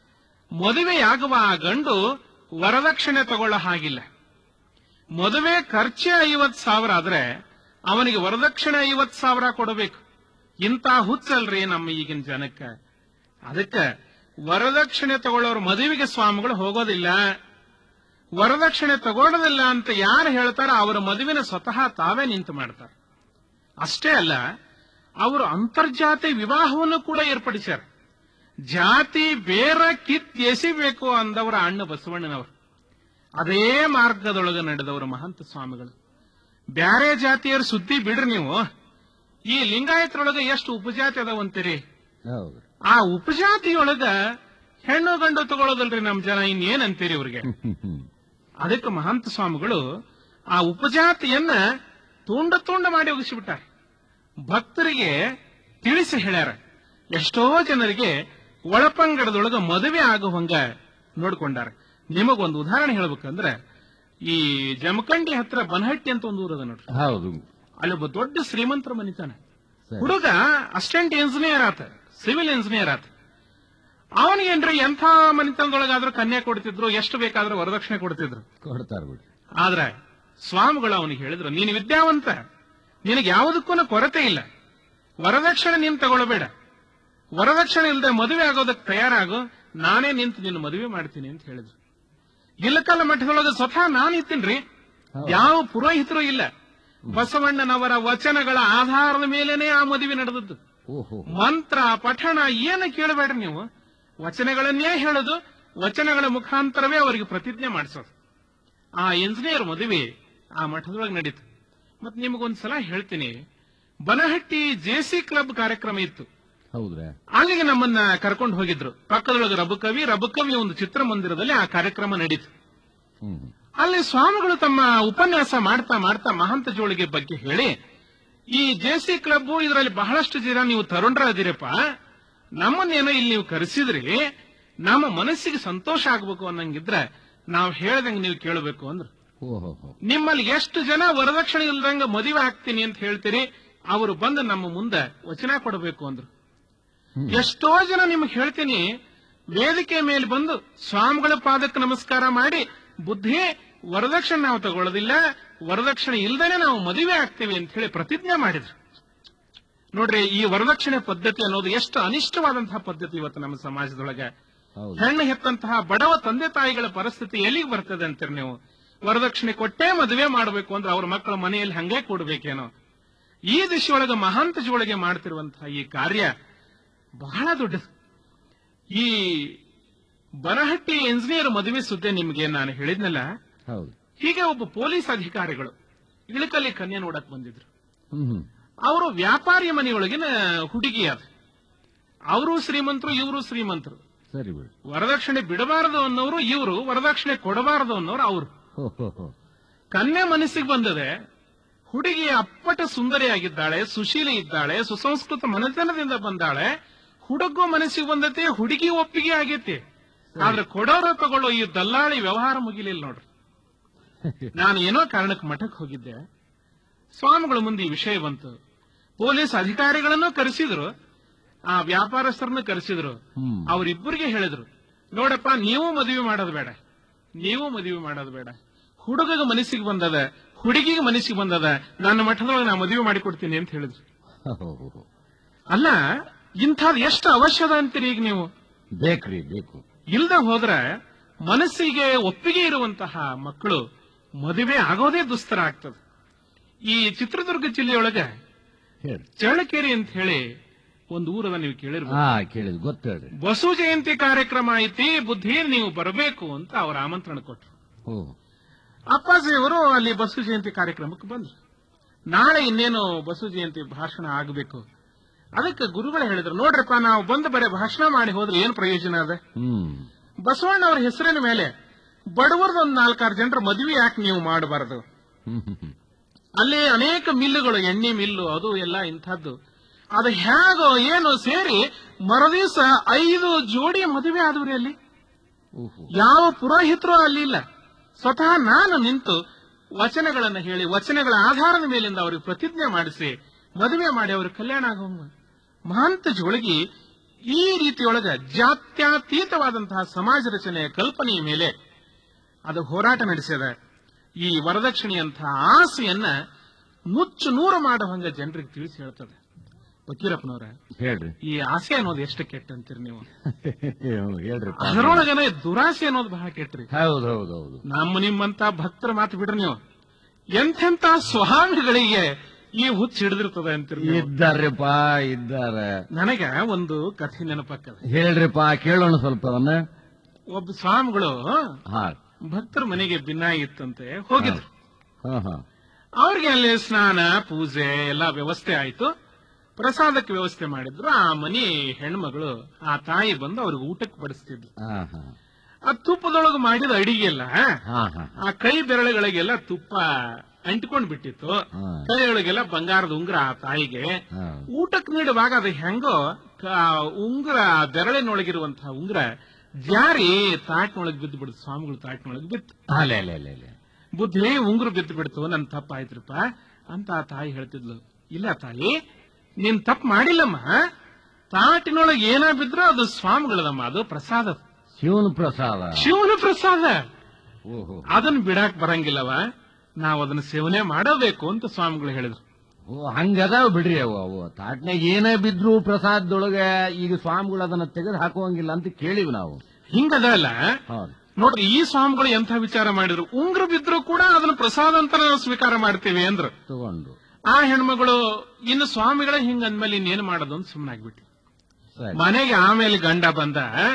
ಮದುವೆಯಾಗುವ ಆ ಗಂಡು ವರದಕ್ಷಿಣೆ ತಗೊಳ್ಳೋ ಹಾಗಿಲ್ಲ. ಮದುವೆ ಖರ್ಚೆ ಐವತ್ತು ಸಾವಿರ ಆದ್ರೆ ಅವನಿಗೆ ವರದಕ್ಷಿಣೆ ಐವತ್ತು ಸಾವಿರ ಕೊಡಬೇಕು. ಇಂಥ ಹುಚ್ಚಲ್ರಿ ನಮ್ಮ ಈಗಿನ ಜನಕ್ಕೆ. ಅದಕ್ಕೆ ವರದಕ್ಷಿಣೆ ತಗೊಳ್ಳೋರು ಮದುವೆಗೆ ಸ್ವಾಮಿಗಳು ಹೋಗೋದಿಲ್ಲ. ವರದಕ್ಷಿಣೆ ತಗೊಳ್ಳೋದಿಲ್ಲ ಅಂತ ಯಾರು ಹೇಳ್ತಾರ ಅವರ ಮದುವೆನ ಸ್ವತಃ ತಾವೇ ನಿಂತು ಮಾಡ್ತಾರೆ. ಅಷ್ಟೇ ಅಲ್ಲ, ಅವರು ಅಂತರ್ಜಾತಿ ವಿವಾಹವನ್ನು ಕೂಡ ಏರ್ಪಡಿಸ್ಯಾರ. ಜಾತಿ ಬೇರ ಕಿತ್ ಎಸಿಬೇಕು ಅಂದವರ ಅಣ್ಣ ಬಸವಣ್ಣನವರು. ಅದೇ ಮಾರ್ಗದೊಳಗೆ ನಡೆದವರು ಮಹಂತ ಸ್ವಾಮಿಗಳು. ಬ್ಯಾರೆ ಜಾತಿಯರ ಸುದ್ದಿ ಬಿಡ್ರಿ ನೀವು. ಈ ಲಿಂಗಾಯತರೊಳಗೆ ಎಷ್ಟು ಉಪಜಾತಿ ಅದಾವಂತೀರಿ? ಆ ಉಪಜಾತಿಯೊಳಗ ಹೆಣ್ಣು ಗಂಡು ತಗೊಳ್ಳೋದಲ್ರಿ ನಮ್ ಜನ, ಇನ್ನೇನಂತೀರಿ ಇವ್ರಿಗೆ? ಅದಕ್ಕೆ ಮಹಂತ ಸ್ವಾಮಿಗಳು ಆ ಉಪಜಾತಿಯನ್ನ ತುಂಡ ತುಂಡ ಮಾಡಿ ಒಗಿಸಿಬಿಟ್ಟಾರೆ. ಭಕ್ತರಿಗೆ ತಿಳಿಸಿ ಹೇಳ್ಯಾರ. ಎಷ್ಟೋ ಜನರಿಗೆ ಒಳಪಂಗಡದೊಳಗ ಮದುವೆ ಆಗುವಂಗ ನೋಡ್ಕೊಂಡಾರ. ನಿಮಗೊಂದು ಉದಾಹರಣೆ ಹೇಳ್ಬೇಕಂದ್ರೆ, ಈ ಜಮಖಂಡಿ ಹತ್ರ ಬನಹಟ್ಟಿ ಅಂತ ಒಂದು ಊರದ ನೋಡ್ರಿ. ಹೌದು. ಅಲ್ಲಿ ಒಬ್ಬ ದೊಡ್ಡ ಶ್ರೀಮಂತರ ಮನಿತಾನೆ. ಹುಡುಗ ಅಸಿಸ್ಟೆಂಟ್ ಇಂಜಿನಿಯರ್ ಆತ, ಸಿವಿಲ್ ಇಂಜಿನಿಯರ್ ಆತ. ಅವನಿಗೇನ್ರಿ ಎಂಥ ಮನಿತನದೊಳಗಾದ್ರೂ ಕನ್ಯಾ ಕೊಡ್ತಿದ್ರು, ಎಷ್ಟು ಬೇಕಾದ್ರೂ ವರದಕ್ಷಿಣೆ ಕೊಡ್ತಿದ್ರು. ಕೊಡ್ತಾರ. ಆದ್ರೆ ಸ್ವಾಮಿಗಳು ಅವನಿಗೆ ಹೇಳಿದ್ರು, ನೀನು ವಿದ್ಯಾವಂತ, ನಿನಗೆ ಯಾವುದಕ್ಕೂ ಕೊರತೆ ಇಲ್ಲ, ವರದಕ್ಷಿಣೆ ನೀನು ತಗೊಳ್ಬೇಡ, ವರದಕ್ಷಿಣೆ ಇಲ್ಲದೆ ಮದುವೆ ಆಗೋದಕ್ಕೆ ತಯಾರಾಗು, ನಾನೇ ನಿಂತು ನಿನ್ನ ಮದುವೆ ಮಾಡ್ತೀನಿ ಅಂತ ಹೇಳಿದ್ರು. ಇಲ್ಲಕಲ್ಲ ಮಠದೊಳಗೆ ಸ್ವತಃ ನಾನು ಇತ್ತೀನ್ರಿ, ಯಾವ ಪುರೋಹಿತರು ಇಲ್ಲ. ಬಸವಣ್ಣನವರ ವಚನಗಳ ಆಧಾರದ ಮೇಲೇನೆ ಆ ಮದುವೆ ನಡೆದದ್ದು. ಮಂತ್ರ ಪಠಣ ಏನು ಕೇಳಬೇಡ್ರಿ ನೀವು, ವಚನಗಳನ್ನೇ ಹೇಳೋದು, ವಚನಗಳ ಮುಖಾಂತರವೇ ಅವರಿಗೆ ಪ್ರತಿಜ್ಞೆ ಮಾಡಿಸೋದು. ಆ ಇಂಜಿನಿಯರ್ ಮದುವೆ ಆ ಮಠದೊಳಗೆ ನಡೀತು. ಮತ್ತೆ ನಿಮಗೊಂದ್ಸಲ ಹೇಳ್ತೀನಿ, ಬನಹಟ್ಟಿ ಜೆಸಿ ಕ್ಲಬ್ ಕಾರ್ಯಕ್ರಮ ಇತ್ತು. ಹೌದ್ರಾ? ಅಲ್ಲಿಗೆ ನಮ್ಮನ್ನ ಕರ್ಕೊಂಡು ಹೋಗಿದ್ರು. ಪಕ್ಕದೊಳಗೆ ರಬುಕವಿ, ರಬುಕವಿ ಒಂದು ಚಿತ್ರಮಂದಿರದಲ್ಲಿ ಆ ಕಾರ್ಯಕ್ರಮ ನಡೀತು. ಅಲ್ಲಿ ಸ್ವಾಮಿಗಳು ತಮ್ಮ ಉಪನ್ಯಾಸ ಮಾಡ್ತಾ ಮಾಡ್ತಾ ಮಹಂತ ಜೋಳಿಗೆ ಬಗ್ಗೆ ಹೇಳಿ, ಈ ಜೆಸಿ ಕ್ಲಬ್ ಇದರಲ್ಲಿ ಬಹಳಷ್ಟು ಜನ ನೀವು ತರುಣರಾದಿರಪ್ಪ, ನಮ್ಮನ್ನೇನೋ ಇಲ್ಲಿ ನೀವು ಕರೆಸಿದ್ರಿ, ನಮ್ಮ ಮನಸ್ಸಿಗೆ ಸಂತೋಷ ಆಗ್ಬೇಕು ಅನ್ನಂಗಿದ್ರೆ ನಾವು ಹೇಳ್ದಂಗೆ ನೀವು ಕೇಳಬೇಕು ಅಂದ್ರು. ನಿಮ್ಮಲ್ಲಿ ಎಷ್ಟು ಜನ ವರದಕ್ಷಿಣೆ ಇಲ್ದಂಗ ಮದುವೆ ಆಗ್ತೀನಿ ಅಂತ ಹೇಳ್ತೀರಿ, ಅವರು ಬಂದು ನಮ್ಮ ಮುಂದೆ ವಚನ ಕೊಡಬೇಕು ಅಂದ್ರು. ಎಷ್ಟೋ ಜನ ನಿಮ್ಗೆ ಹೇಳ್ತೀನಿ, ವೇದಿಕೆ ಮೇಲೆ ಬಂದು ಸ್ವಾಮಿಗಳ ಪಾದಕ್ಕೆ ನಮಸ್ಕಾರ ಮಾಡಿ, ಬುದ್ಧಿ ವರದಕ್ಷಿಣೆ ನಾವು ತಗೊಳ್ಳೋದಿಲ್ಲ, ವರದಕ್ಷಿಣೆ ಇಲ್ದೇನೆ ನಾವು ಮದುವೆ ಆಗ್ತೇವೆ ಅಂತ ಹೇಳಿ ಪ್ರತಿಜ್ಞೆ ಮಾಡಿದ್ರು. ನೋಡ್ರಿ, ಈ ವರದಕ್ಷಿಣೆ ಪದ್ಧತಿ ಅನ್ನೋದು ಎಷ್ಟು ಅನಿಷ್ಟವಾದಂತಹ ಪದ್ಧತಿ ಇವತ್ತು ನಮ್ಮ ಸಮಾಜದೊಳಗೆ. ಹೆಣ್ಣು ಹೆತ್ತಂತಹ ಬಡವ ತಂದೆ ತಾಯಿಗಳ ಪರಿಸ್ಥಿತಿ ಎಲ್ಲಿಗೆ ಬರ್ತದೆ ಅಂತೀರಿ ನೀವು? ವರದಕ್ಷಿಣೆ ಕೊಟ್ಟೇ ಮದುವೆ ಮಾಡಬೇಕು ಅಂದ್ರೆ ಅವ್ರ ಮಕ್ಕಳ ಮನೆಯಲ್ಲಿ ಹಂಗೆ ಕೊಡ್ಬೇಕೇನೋ? ಈ ದಿಶೆಯೊಳಗೆ ಮಹಾಂತಜಿಯೊಳಗೆ ಮಾಡ್ತಿರುವಂತಹ ಈ ಕಾರ್ಯ ಬಹಳ ದೊಡ್ಡದು. ಈ ಬನಹಟ್ಟಿ ಇಂಜಿನಿಯರ್ ಮದುವೆ ಸುದ್ದಿ ನಿಮ್ಗೆ ನಾನು ಹೇಳಿದ್ನಲ್ಲ, ಹೀಗೆ ಒಬ್ಬ ಪೊಲೀಸ್ ಅಧಿಕಾರಿಗಳು ಇಳಕಲ್ಲಿ ಕನ್ಯೆ ನೋಡಕ್ ಬಂದಿದ್ರು. ಅವರು ವ್ಯಾಪಾರಿ ಮನೆಯೊಳಗಿನ ಹುಡುಗಿ ಅದು. ಅವರು ಶ್ರೀಮಂತರು, ಇವರು ಶ್ರೀಮಂತರು. ಸರಿ, ವರದಕ್ಷಿಣೆ ಬಿಡಬಾರದು ಅನ್ನೋರು ಇವರು, ವರದಕ್ಷಿಣೆ ಕೊಡಬಾರದು ಅನ್ನೋರು ಅವರು. ಕನ್ಯೆ ಮನಸ್ಸಿಗೆ ಬಂದದೆ, ಹುಡುಗಿ ಅಪ್ಪಟ ಸುಂದರಿಯಾಗಿದ್ದಾಳೆ, ಸುಶೀಲಿ ಇದ್ದಾಳೆ, ಸುಸಂಸ್ಕೃತ ಮನೆತನದಿಂದ ಬಂದಾಳೆ. ಹುಡುಗು ಮನಸ್ಸಿಗೆ ಬಂದತೆ, ಹುಡುಗಿ ಒಪ್ಪಿಗೆ ಆಗೈತಿ. ಆದ್ರೆ ಕೊಡೋರು ತಗೊಳ್ಳೋ ಈ ದಲ್ಲಾಳಿ ವ್ಯವಹಾರ ಮುಗಿಲಿಲ್ಲ ನೋಡ್ರಿ. ನಾನು ಏನೋ ಕಾರಣಕ್ಕೆ ಮಠಕ್ಕೆ ಹೋಗಿದ್ದೆ, ಸ್ವಾಮಿಗಳ ಮುಂದೆ ಈ ವಿಷಯ ಬಂತು. ಪೊಲೀಸ್ ಅಧಿಕಾರಿಗಳನ್ನು ಕರೆಸಿದ್ರು, ಆ ವ್ಯಾಪಾರಸ್ಥರನ್ನು ಕರೆಸಿದ್ರು. ಅವರಿಬ್ಬರಿಗೆ ಹೇಳಿದ್ರು, ನೋಡಪ್ಪ, ನೀವು ಮದುವೆ ಮಾಡೋದು ಬೇಡ, ನೀವು ಮದುವೆ ಮಾಡೋದು ಬೇಡ. ಹುಡುಗಗ ಮನಸ್ಸಿಗೆ ಬಂದದ, ಹುಡುಗಿಗೆ ಮನಸ್ಸಿಗೆ ಬಂದದ, ನನ್ನ ಮಠದೊಳಗೆ ನಾ ಮದುವೆ ಮಾಡಿಕೊಡ್ತೀನಿ ಅಂತ ಹೇಳಿದ್ರು. ಅಲ್ಲ, ಇಂಥದ್ದು ಎಷ್ಟು ಅವಶ್ಯದ ಅಂತೀರಿ ಈಗ ನೀವು? ಬೇಕ್ರಿ, ಬೇಕು. ಇಲ್ದ ಹೋದ್ರೆ ಮನಸ್ಸಿಗೆ ಒಪ್ಪಿಗೆ ಇರುವಂತಹ ಮಕ್ಕಳು ಮದುವೆ ಆಗೋದೇ ದುಸ್ತರ ಆಗ್ತದೆ. ಈ ಚಿತ್ರದುರ್ಗ ಜಿಲ್ಲೆಯೊಳಗೆ ಚಳ್ಳಕೆರೆ ಅಂತ ಹೇಳಿ ಒಂದು ಊರದ ನೀವು ಕೇಳಿರ್ಬೋದು. ಗೊತ್ತೇಳಿ. ಬಸವ ಜಯಂತಿ ಕಾರ್ಯಕ್ರಮ ಐತಿ, ಬುದ್ಧಿ ನೀವು ಬರಬೇಕು ಅಂತ ಅವರ ಆಮಂತ್ರಣ ಕೊಟ್ಟರು. ಅಪ್ಪಾಜಿಯವರು ಅಲ್ಲಿ ಬಸವ ಜಯಂತಿ ಕಾರ್ಯಕ್ರಮಕ್ಕೆ ಬಂದ್ರು. ನಾಳೆ ಇನ್ನೇನು ಬಸವ ಜಯಂತಿ ಭಾಷಣ ಆಗಬೇಕು. ಅದಕ್ಕೆ ಗುರುಗಳು ಹೇಳಿದ್ರು, ನೋಡ್ರಪ್ಪ, ನಾವು ಬಂದು ಬರೀ ಭಾಷಣ ಮಾಡಿ ಹೋದ್ರೆ ಏನ್ ಪ್ರಯೋಜನ ಅದ? ಬಸವಣ್ಣ ಅವರ ಹೆಸರಿನ ಮೇಲೆ ಬಡವರದೊಂದು ಒಂದು ನಾಲ್ಕಾರು ಜನರ ಮದುವೆ ಯಾಕೆ ನೀವು ಮಾಡಬಾರದು? ಅಲ್ಲಿ ಅನೇಕ ಮಿಲ್ಲುಗಳು, ಎಣ್ಣೆ ಮಿಲ್ಲು, ಅದು ಎಲ್ಲ ಇಂಥದ್ದು. ಅದು ಹೇಗೋ ಏನೋ ಸೇರಿ ಮರದಿವಸ ಐದು ಜೋಡಿ ಮದುವೆ ಆದವ್ರಿ ಅಲ್ಲಿ. ಯಾವ ಪುರೋಹಿತರು ಅಲ್ಲಿ ಇಲ್ಲ. ಸ್ವತಃ ನಾನು ನಿಂತು ವಚನಗಳನ್ನು ಹೇಳಿ, ವಚನಗಳ ಆಧಾರದ ಮೇಲಿಂದ ಅವರಿಗೆ ಪ್ರತಿಜ್ಞೆ ಮಾಡಿಸಿ ಮದುವೆ ಮಾಡಿ ಅವ್ರ ಕಲ್ಯಾಣ ಆಗುವ ಮಹಾಂತ ಜೋಳಗಿ ಈ ರೀತಿಯೊಳಗ ಜಾತ್ಯತೀತವಾದಂತಹ ಸಮಾಜ ರಚನೆಯ ಕಲ್ಪನೆಯ ಮೇಲೆ ಅದು ಹೋರಾಟ ನಡೆಸಿದ. ಈ ವರದಕ್ಷಿಣೆಯಂತಹ ಆಸೆಯನ್ನ ನುಚ್ಚು ನೂರು ಮಾಡುವಂಗ ಜನರಿಗೆ ತಿಳಿಸಿ ಹೇಳ್ತದೆ. ಫಕೀರಪ್ಪನವ್ರ, ಹೇಳ್ರಿ, ಈ ಆಸೆ ಅನ್ನೋದು ಎಷ್ಟು ಕೆಟ್ಟ ಅಂತೀರಿ ನೀವು? ಹೇಳ್ರಿ. ಅದರೊಳಗನೆ ದುರಾಸೆ ಅನ್ನೋದು ಬಹಳ ಕೆಟ್ಟ್ರಿ. ಹೌದೌದೌದು. ನಮ್ಮ ನಿಮ್ಮಂತ ಭಕ್ತರ ಮಾತು ಬಿಡ್ರಿ ನೀವು. ಎಂತೆಂತ ಸ್ವಾಮಿಗಳಿಗೆ ಈ ಹುಚ್ಚು ಹಿಡಿದಿರ್ತದೆ ಅಂತೀರಿ. ಇದ್ದಾರಪ್ಪ, ಇದ್ದಾರೆ. ನನಗ ಒಂದು ಕಥೆ ನೆನಪಕ್ಕದ. ಹೇಳ್ರಿಪ್ಪ, ಕೇಳೋಣ ಸ್ವಲ್ಪ. ಒಬ್ಬ ಸ್ವಾಮಿಗಳು ಭಕ್ತರ ಮನೆಗೆ ಭಿನ್ನಾಯಿ ಇತ್ತಂತೆ, ಹೋಗಿದ್ರು. ಅವ್ರಿಗೆ ಅಲ್ಲಿ ಸ್ನಾನ ಪೂಜೆ ಎಲ್ಲ ವ್ಯವಸ್ಥೆ ಆಯ್ತು. ಪ್ರಸಾದಕ್ಕೆ ವ್ಯವಸ್ಥೆ ಮಾಡಿದ್ರು. ಆ ಮನೆ ಹೆಣ್ಮಗಳು, ಆ ತಾಯಿ ಬಂದು ಅವ್ರಿಗೆ ಊಟಕ್ಕೆ ಬಡಿಸ್ತಿದ್ಲು. ಆ ತುಪ್ಪದೊಳಗೆ ಮಾಡಿದ ಅಡಿಗೆಲ್ಲ ಆ ಕೈ ಬೆರಳುಗಳಿಗೆಲ್ಲ ತುಪ್ಪ ಅಂಟಿಕೊಂಡ್ ಬಿಟ್ಟಿತ್ತು. ಹಾ. ಕೈಯೊಳಗೆಲ್ಲ ಬಂಗಾರದ ಉಂಗುರ ಆ ತಾಯಿಗೆ. ಹಾ. ಊಟಕ್ಕೆ ನೀಡುವಾಗ ಅದು ಹೆಂಗೋ ಕ- ಉಂಗುರ ಬೆರಳಿನೊಳಗಿರುವಂತಹ ಉಂಗುರ ಜಾರಿ ತಾಟ್ನೊಳಗೆ ಬಿದ್ದು ಬಿಡುತ್ತೆ. ಸ್ವಾಮಿಗಳು ತಾಟ್ನೊಳಗೆ ಬಿತ್ತು. ಅಲೆ ಅಲೆ ಅಲೆ ಅಲೆ. ಬುದ್ಧಿ ಉಂಗುರ ಬಿದ್ದು ಬಿಡ್ತು, ನನ್ ತಪ್ಪಾಯ್ತ್ರಪ್ಪ ಅಂತ ಆ ತಾಯಿ ಹೇಳ್ತಿದ್ಲು. ಇಲ್ಲ ತಾಯಿ, ನೀನ್ ತಪ್ಪು ಮಾಡಿಲ್ಲಮ್ಮ. ತಾಟಿನೊಳಗೆ ಏನ ಬಿದ್ರೂ ಅದು ಸ್ವಾಮಿಗಳದಮ್ಮ, ಅದು ಪ್ರಸಾದ, ಶಿವನ ಪ್ರಸಾದ. ಶಿವನ ಪ್ರಸಾದ. ಓಹೋ. ಅದನ್ನ ಬಿಡಾಕ್ ಬರಂಗಿಲ್ಲವ, ನಾವು ಅದನ್ನ ಸೇವನೆ ಮಾಡಬೇಕು ಅಂತ ಸ್ವಾಮಿಗಳು ಹೇಳಿದ್ರು. ಓ ಹಂಗದಾವ ಬಿಡ್ರಿ ಅವು ಅವು ತಾಟ್ನಾಗ ಏನೇ ಬಿದ್ರು ಪ್ರಸಾದದೊಳಗೆ ಈಗ ಸ್ವಾಮಿಗಳು ಅದನ್ನ ತೆಗೆದು ಹಾಕುವಂಗಿಲ್ಲ ಅಂತ ಕೇಳಿವಿ ನಾವು. ಹಿಂಗದಲ್ಲ ಹೌದು. ನೋಡ್ರಿ, ಈ ಸ್ವಾಮಿಗಳು ಎಂಥ ವಿಚಾರ ಮಾಡಿದ್ರು. ಉಂಗ್ರ ಬಿದ್ರು ಕೂಡ ಅದನ್ನ ಪ್ರಸಾದ ಅಂತ ನಾವು ಸ್ವೀಕಾರ ಮಾಡ್ತೀವಿ ಅಂದ್ರು. ತಗೊಂಡು ಆ ಹೆಣ್ಮಗಳು ಇನ್ನು ಸ್ವಾಮಿಗಳೇ ಹಿಂಗ ಅಂದ್ಮೇಲೆ ಇನ್ನೇನು ಮಾಡೋದು ಅಂತ ಸುಮ್ಮನಾಗ್ಬಿಟ್ಟು ಸರಿ ಮನೆಗೆ ಆಮೇಲೆ ಗಂಡ ಬಂದ.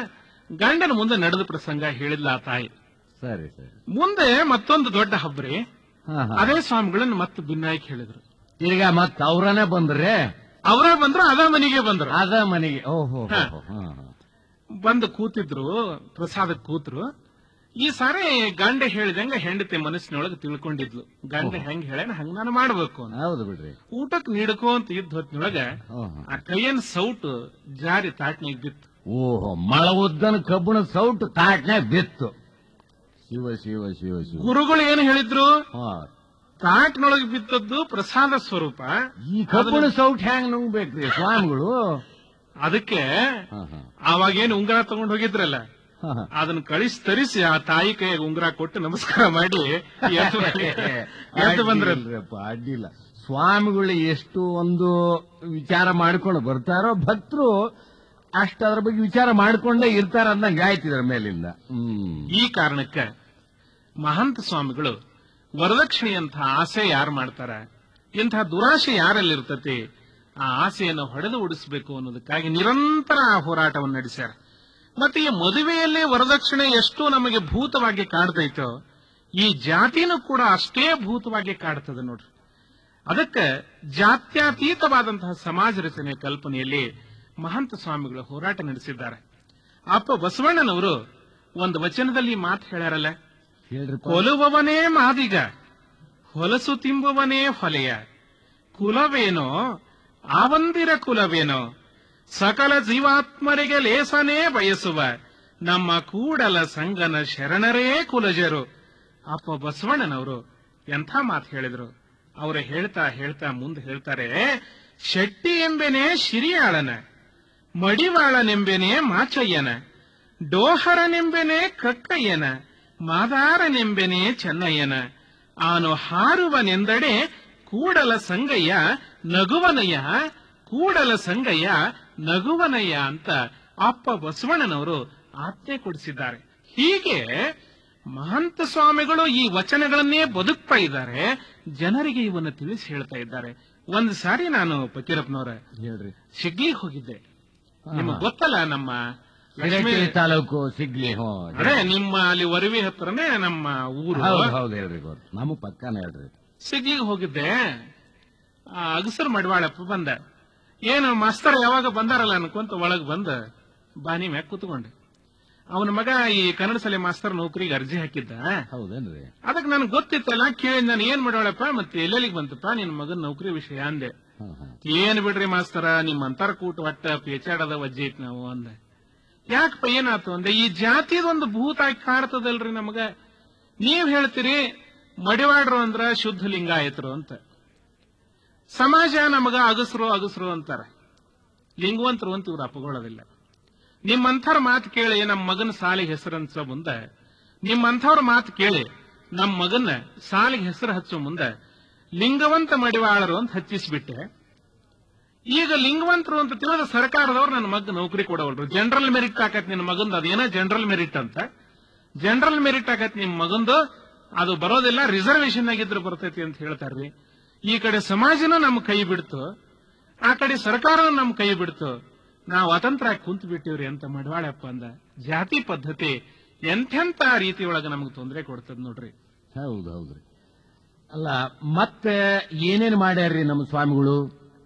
ಗಂಡನ ಮುಂದೆ ನಡೆದ ಪ್ರಸಂಗ ಹೇಳಿದ್ಲ ಆ ತಾಯಿ. ಸರಿ ಸರಿ. ಮುಂದೆ ಮತ್ತೊಂದು ದೊಡ್ಡ ಹಬ್ರಿ. ಹಾ, ಹಾ. ಅದೇ ಸ್ವಾಮಿಗಳನ್ನ ಮತ್ತೆ ಭಿನ್ನಾಯ್ಕೆ ಹೇಳಿದ್ರು. ಈಗ ಮತ್ ಅವ್ರನೇ ಬಂದ್ರೆ ಅವರೇ ಬಂದ್ರು, ಅದ ಮನೆಗೆ ಬಂದ್ರು. ಅದ ಮನೆಗೆ. ಓಹೋ. ಹಾ. ಹೋ, ಹೋ. ಹಾ, ಹಾ. ಬಂದು ಕೂತಿದ್ರು, ಪ್ರಸಾದಕ್ಕೆ ಕೂತ್ರು. ಈ ಸಾರಿ ಗಂಡ ಹೇಳಿದಂಗ ಹೆಂಡತಿ ಮನಸ್ಸಿನೊಳಗೆ ತಿಳ್ಕೊಂಡಿದ್ಲು. ಗಂಡ ಹೆಂಗ್ ಹೇಳ ಹಂಗ ನಾನು ಮಾಡ್ಬೇಕು ಅಂತ. ಹೌದು ಬಿಡ್ರಿ. ಊಟಕ್ಕೆ ನೀಡ್ಕೋ ಅಂತ ಇದ್ದ ಹೊತ್ತಿನೊಳಗ ಓಹೋ. ಆ ಕೈಯನ್ ಸೌಟು ಜಾರಿ ತಾಟ್ನಿಗೆ ಬಿತ್ತು. ಓಹೋ, ಮಳ ಉದ್ದನ ಕಬ್ಬಣ ಸೌಟು ತಾಟ್ನಾಗ ಬಿತ್ತು. ಶಿವ ಶಿವ ಶಿವ ಶಿವ. ಗುರುಗಳು ಏನು ಹೇಳಿದ್ರು? ಹಾ. ತಾಟ್ನೊಳಗೆ ಬಿದ್ದದ್ದು ಪ್ರಸಾದ ಸ್ವರೂಪ. ಈ ಕಬ್ಬಣ ಸೌಟ್ ಹ್ಯಾಂಗ್ ನುಂಗ್ಬೇಕ್ರಿ ಸ್ವಾಮಿಗಳು? ಅದಕ್ಕೆ ಹಾ, ಹಾ. ಅವಾಗೇನು ಉಂಗುರ ತಗೊಂಡ್ ಹೋಗಿದ್ರಲ್ಲ, ಹಾ, ಹಾ. ಅದನ್ನ ಕಳಿಸಿ ತರಿಸಿ ಆ ತಾಯಿ ಕೈಯಾಗ ಉಂಗುರ ಕೊಟ್ಟು ನಮಸ್ಕಾರ ಮಾಡಿ ಎದ್ದು ಎದ್ದು ಬಂದ್ರ. ಅಡ್ಡಿಲ್ರಪ್ಪ, ಅಡ್ಡಿಲ್ಲ. ಸ್ವಾಮಿಗಳು ಎಷ್ಟು ಒಂದು ವಿಚಾರ ಮಾಡ್ಕೊಂಡು ಬರ್ತಾರೋ ಭಕ್ತರು ಅಷ್ಟು ಅದ್ರ ಬಗ್ಗೆ ವಿಚಾರ ಮಾಡ್ಕೊಂಡೇ ಇರ್ತಾರ ಅಂದಂಗೆ ಆಯ್ತಿದ್ರ ಮೇಲಿಂದ. ಹ್ಮ್. ಈ ಕಾರಣಕ್ಕೆ ಮಹಂತ ಸ್ವಾಮಿಗಳು ವರದಕ್ಷಿಣೆಯಂಥ ಆಸೆ ಯಾರು ಮಾಡ್ತಾರ, ಇಂತಹ ದುರಾಶೆ ಯಾರಲ್ಲಿರ್ತತಿ, ಆ ಆಸೆಯನ್ನು ಹೊಡೆದು ಉಡಿಸಬೇಕು ಅನ್ನೋದಕ್ಕಾಗಿ ನಿರಂತರ ಆ ಹೋರಾಟವನ್ನು ನಡೆಸ್ಯಾರ. ಮತ್ತೆ ಈ ಮದುವೆಯಲ್ಲೇ ವರದಕ್ಷಿಣೆ ಎಷ್ಟು ನಮಗೆ ಭೂತವಾಗಿ ಕಾಡ್ತೈತೋ, ಈ ಜಾತಿನೂ ಕೂಡ ಅಷ್ಟೇ ಭೂತವಾಗಿ ಕಾಡ್ತದೆ ನೋಡ್ರಿ. ಅದಕ್ಕೆ ಜಾತ್ಯತೀತವಾದಂತಹ ಸಮಾಜ ರಚನೆ ಕಲ್ಪನೆಯಲ್ಲಿ ಮಹಂತ ಸ್ವಾಮಿಗಳು ಹೋರಾಟ ನಡೆಸಿದ್ದಾರೆ. ಅಪ್ಪ ಬಸವಣ್ಣನವರು ಒಂದು ವಚನದಲ್ಲಿ ಮಾತು ಹೇಳ್ಯಾರಲ್ಲ, ಹೇಳ್ರಿ. ಕೊಲುವವನೇ ಮಾದಿಗ, ಹೊಲಸು ತಿಂಬುವನೇ ಹೊಲೆಯ, ಕುಲವೇನೋ ಆವಂದಿರ ಕುಲವೇನೋ, ಸಕಲ ಜೀವಾತ್ಮರಿಗೆ ಲೇಸನೇ ಬಯಸುವ ನಮ್ಮ ಕೂಡಲ ಸಂಗನ ಶರಣರೇ ಕುಲಜರು. ಅಪ್ಪ ಬಸವಣ್ಣನವರು ಎಂಥ ಮಾತು ಹೇಳಿದ್ರು. ಅವರು ಹೇಳ್ತಾ ಹೇಳ್ತಾ ಮುಂದೆ ಹೇಳ್ತಾರೆ, ಶೆಟ್ಟಿ ಎಂಬೆನೆ ಶಿರಿಯಾಳನ, ಮಡಿವಾಳನೆಂಬೆನೆ ಮಾಚಯ್ಯನ, ಡೋಹರನೆಂಬೆನೆ ಕಕ್ಕಯ್ಯನ, ಮಾದಾರನೆಂಬೆನೆ ಚೆನ್ನಯ್ಯನ, ಆನು ಹಾರುವನೆಂದಡೆ ಕೂಡಲ ಸಂಗಯ್ಯ ನಗುವನಯ್ಯ, ಕೂಡಲ ಸಂಗಯ್ಯ ನಗುವನಯ್ಯ ಅಂತ ಅಪ್ಪ ಬಸವಣ್ಣನವರು ಆಜ್ಞೆ ಕೊಡಿಸಿದ್ದಾರೆ. ಹೀಗೆ ಮಹಂತ ಸ್ವಾಮಿಗಳು ಈ ವಚನಗಳನ್ನೇ ಬದುಕ್ತಾ ಇದ್ದಾರೆ, ಜನರಿಗೆ ಇವನ್ನ ತಿಳಿಸಿ ಹೇಳ್ತಾ ಇದ್ದಾರೆ. ಒಂದು ಸಾರಿ ನಾನು ಫಕೀರಪ್ಪನವರ ಹೇಳ್ರಿ. ಶಿಗ್ಲಿಗೆ ಹೋಗಿದ್ದೆ. ನಿಮಗೆ ಗೊತ್ತಲ್ಲ, ನಮ್ಮ ಲಕ್ಷ್ಮೀ ತಾಲೂಕು ಸಿಗ್ಲಿ. ಹೋ, ಅದೇ ನಿಮ್ಮ ಅಲ್ಲಿ ವರವಿ ಹತ್ರನೇ ನಮ್ಮ ಊರು. ಹೌದು ಹೌದು, ಹೇಳ್ರಿ. ಗೊತ್ತು, ನಮ್ಮ ಪಕ್ಕನ ಹೇಳ್ರಿ. ಸಿಗ್ಲಿಗೆ ಹೋಗಿದ್ದೆ. ಆ, ಅಗಸರ್ ಮಡಿವಾಳಪ್ಪ ಬಂದ. ಏನು ಮಾಸ್ತರ್ ಯಾವಾಗ ಬಂದಾರಲ್ಲ ಅನ್ಕೊಂತ ಒಳಗ್ ಬಂದ ಬಾನಿ ಮ್ಯಾಗ ಕೂತ್ಕೊಂಡೆ. ಅವನ ಮಗ ಈ ಕನ್ನಡ ಶಾಲೆ ಮಾಸ್ತರ್ ನೌಕರಿಗೆ ಅರ್ಜಿ ಹಾಕಿದ್ದ. ಹೌದೇನ್ರಿ? ಅದಕ್ಕೆ ನನಗೆ ಗೊತ್ತಿತ್ತಲ್ಲ, ಕೇಳಿ ನಾನು ಏನ್ ಮಾಡೋಳಪ್ಪ ಮತ್ತೆ ಎಲ್ಲೆಲ್ಲಿಗೆ ಬಂತಪ್ಪ ನಿನ್ ಮಗನ ನೌಕರಿ ವಿಷಯ ಅಂದೆ. ಹಾ, ಹಾ. ಏನ್ ಬಿಡ್ರಿ ಮಾಸ್ತರ, ನಿಮ್ ಅಂತರ ಕೂಟ ಒಟ್ಟ ಪೇಚಾಡದ ವಜ್ಜೆ ಐತ್ ನಾವು ಅಂದೆ. ಯಾಕಪ್ಪ ಏನಾತು ಅಂದೆ. ಈ ಜಾತಿದೊಂದು ಭೂತ ಆಗಿ ಕಾಡ್ತದಲ್ರಿ ನಮಗ. ನೀವ್ ಹೇಳ್ತೀರಿ ಮಡಿವಾಡ್ರು ಅಂದ್ರ ಶುದ್ಧ ಲಿಂಗಾಯತರು ಅಂತ, ಸಮಾಜ ನಮಗ ಅಗಸರು ಅಗಸರು ಅಂತಾರ, ಲಿಂಗವಂತರು ಅಂತ ಇವ್ರು ಅಪಗೊಳ್ಳೋದಿಲ್ಲ. ನಿಮ್ಮಂಥವ್ರ ಮಾತು ಕೇಳಿ ನಮ್ಮ ಮಗನ ಸಾಲಿಗೆ ಹೆಸರನ್ಸೋ ಮುಂದೆ, ನಿಮ್ಮಂಥವ್ರ ಮಾತು ಕೇಳಿ ನಮ್ಮ ಮಗನ ಸಾಲಿಗೆ ಹೆಸರು ಹಚ್ಚೋ ಮುಂದೆ ಲಿಂಗವಂತ ಮಡಿವಾಳರು ಅಂತ ಹಚ್ಚಿಸ್ಬಿಟ್ಟೆ. ಈಗ ಲಿಂಗವಂತರು ಅಂತ ತಿಳಿದ ಸರ್ಕಾರದವ್ರು ನನ್ನ ಮಗ ನೌಕರಿ ಕೊಡವಲ್ರು. ಜನರಲ್ ಮೆರಿಟ್ ಆಕತ್ ನಿನ್ನ ಮಗಂದು, ಅದೇನೋ ಜನರಲ್ ಮೆರಿಟ್ ಅಂತ. ಜನರಲ್ ಮೆರಿಟ್ ಆಗತ್ ನಿಮ್ ಮಗಂದು, ಅದು ಬರೋದಿಲ್ಲ, ರಿಸರ್ವೇಶನ್ ಆಗಿದ್ರೆ ಬರ್ತೈತಿ ಅಂತ ಹೇಳ್ತಾರ್ರಿ. ಈ ಕಡೆ ಸಮಾಜನೂ ನಮ್ ಕೈ ಬಿಡ್ತು, ಆ ಕಡೆ ಸರ್ಕಾರನೂ ನಮ್ ಕೈ ಬಿಡ್ತು, ನಾವು ಅತಂತ್ರ ಕುಂತು ಬಿಟ್ಟಿವ್ರಿ ಅಂತ ಮಡಿವಾಳಪ್ಪ ಅಂದ. ಜಾತಿ ಪದ್ಧತಿ ಎಂಥೆಂಥ ರೀತಿಯೊಳಗೆ ನಮಗೆ ತೊಂದರೆ ಕೊಡ್ತದ ನೋಡ್ರಿ. ಹೌದು ಹೌದ್ರಿ. ಅಲ್ಲ, ಮತ್ತೆ ಏನೇನು ಮಾಡ್ಯಾರ್ರಿ ನಮ್ಮ ಸ್ವಾಮಿಗಳು?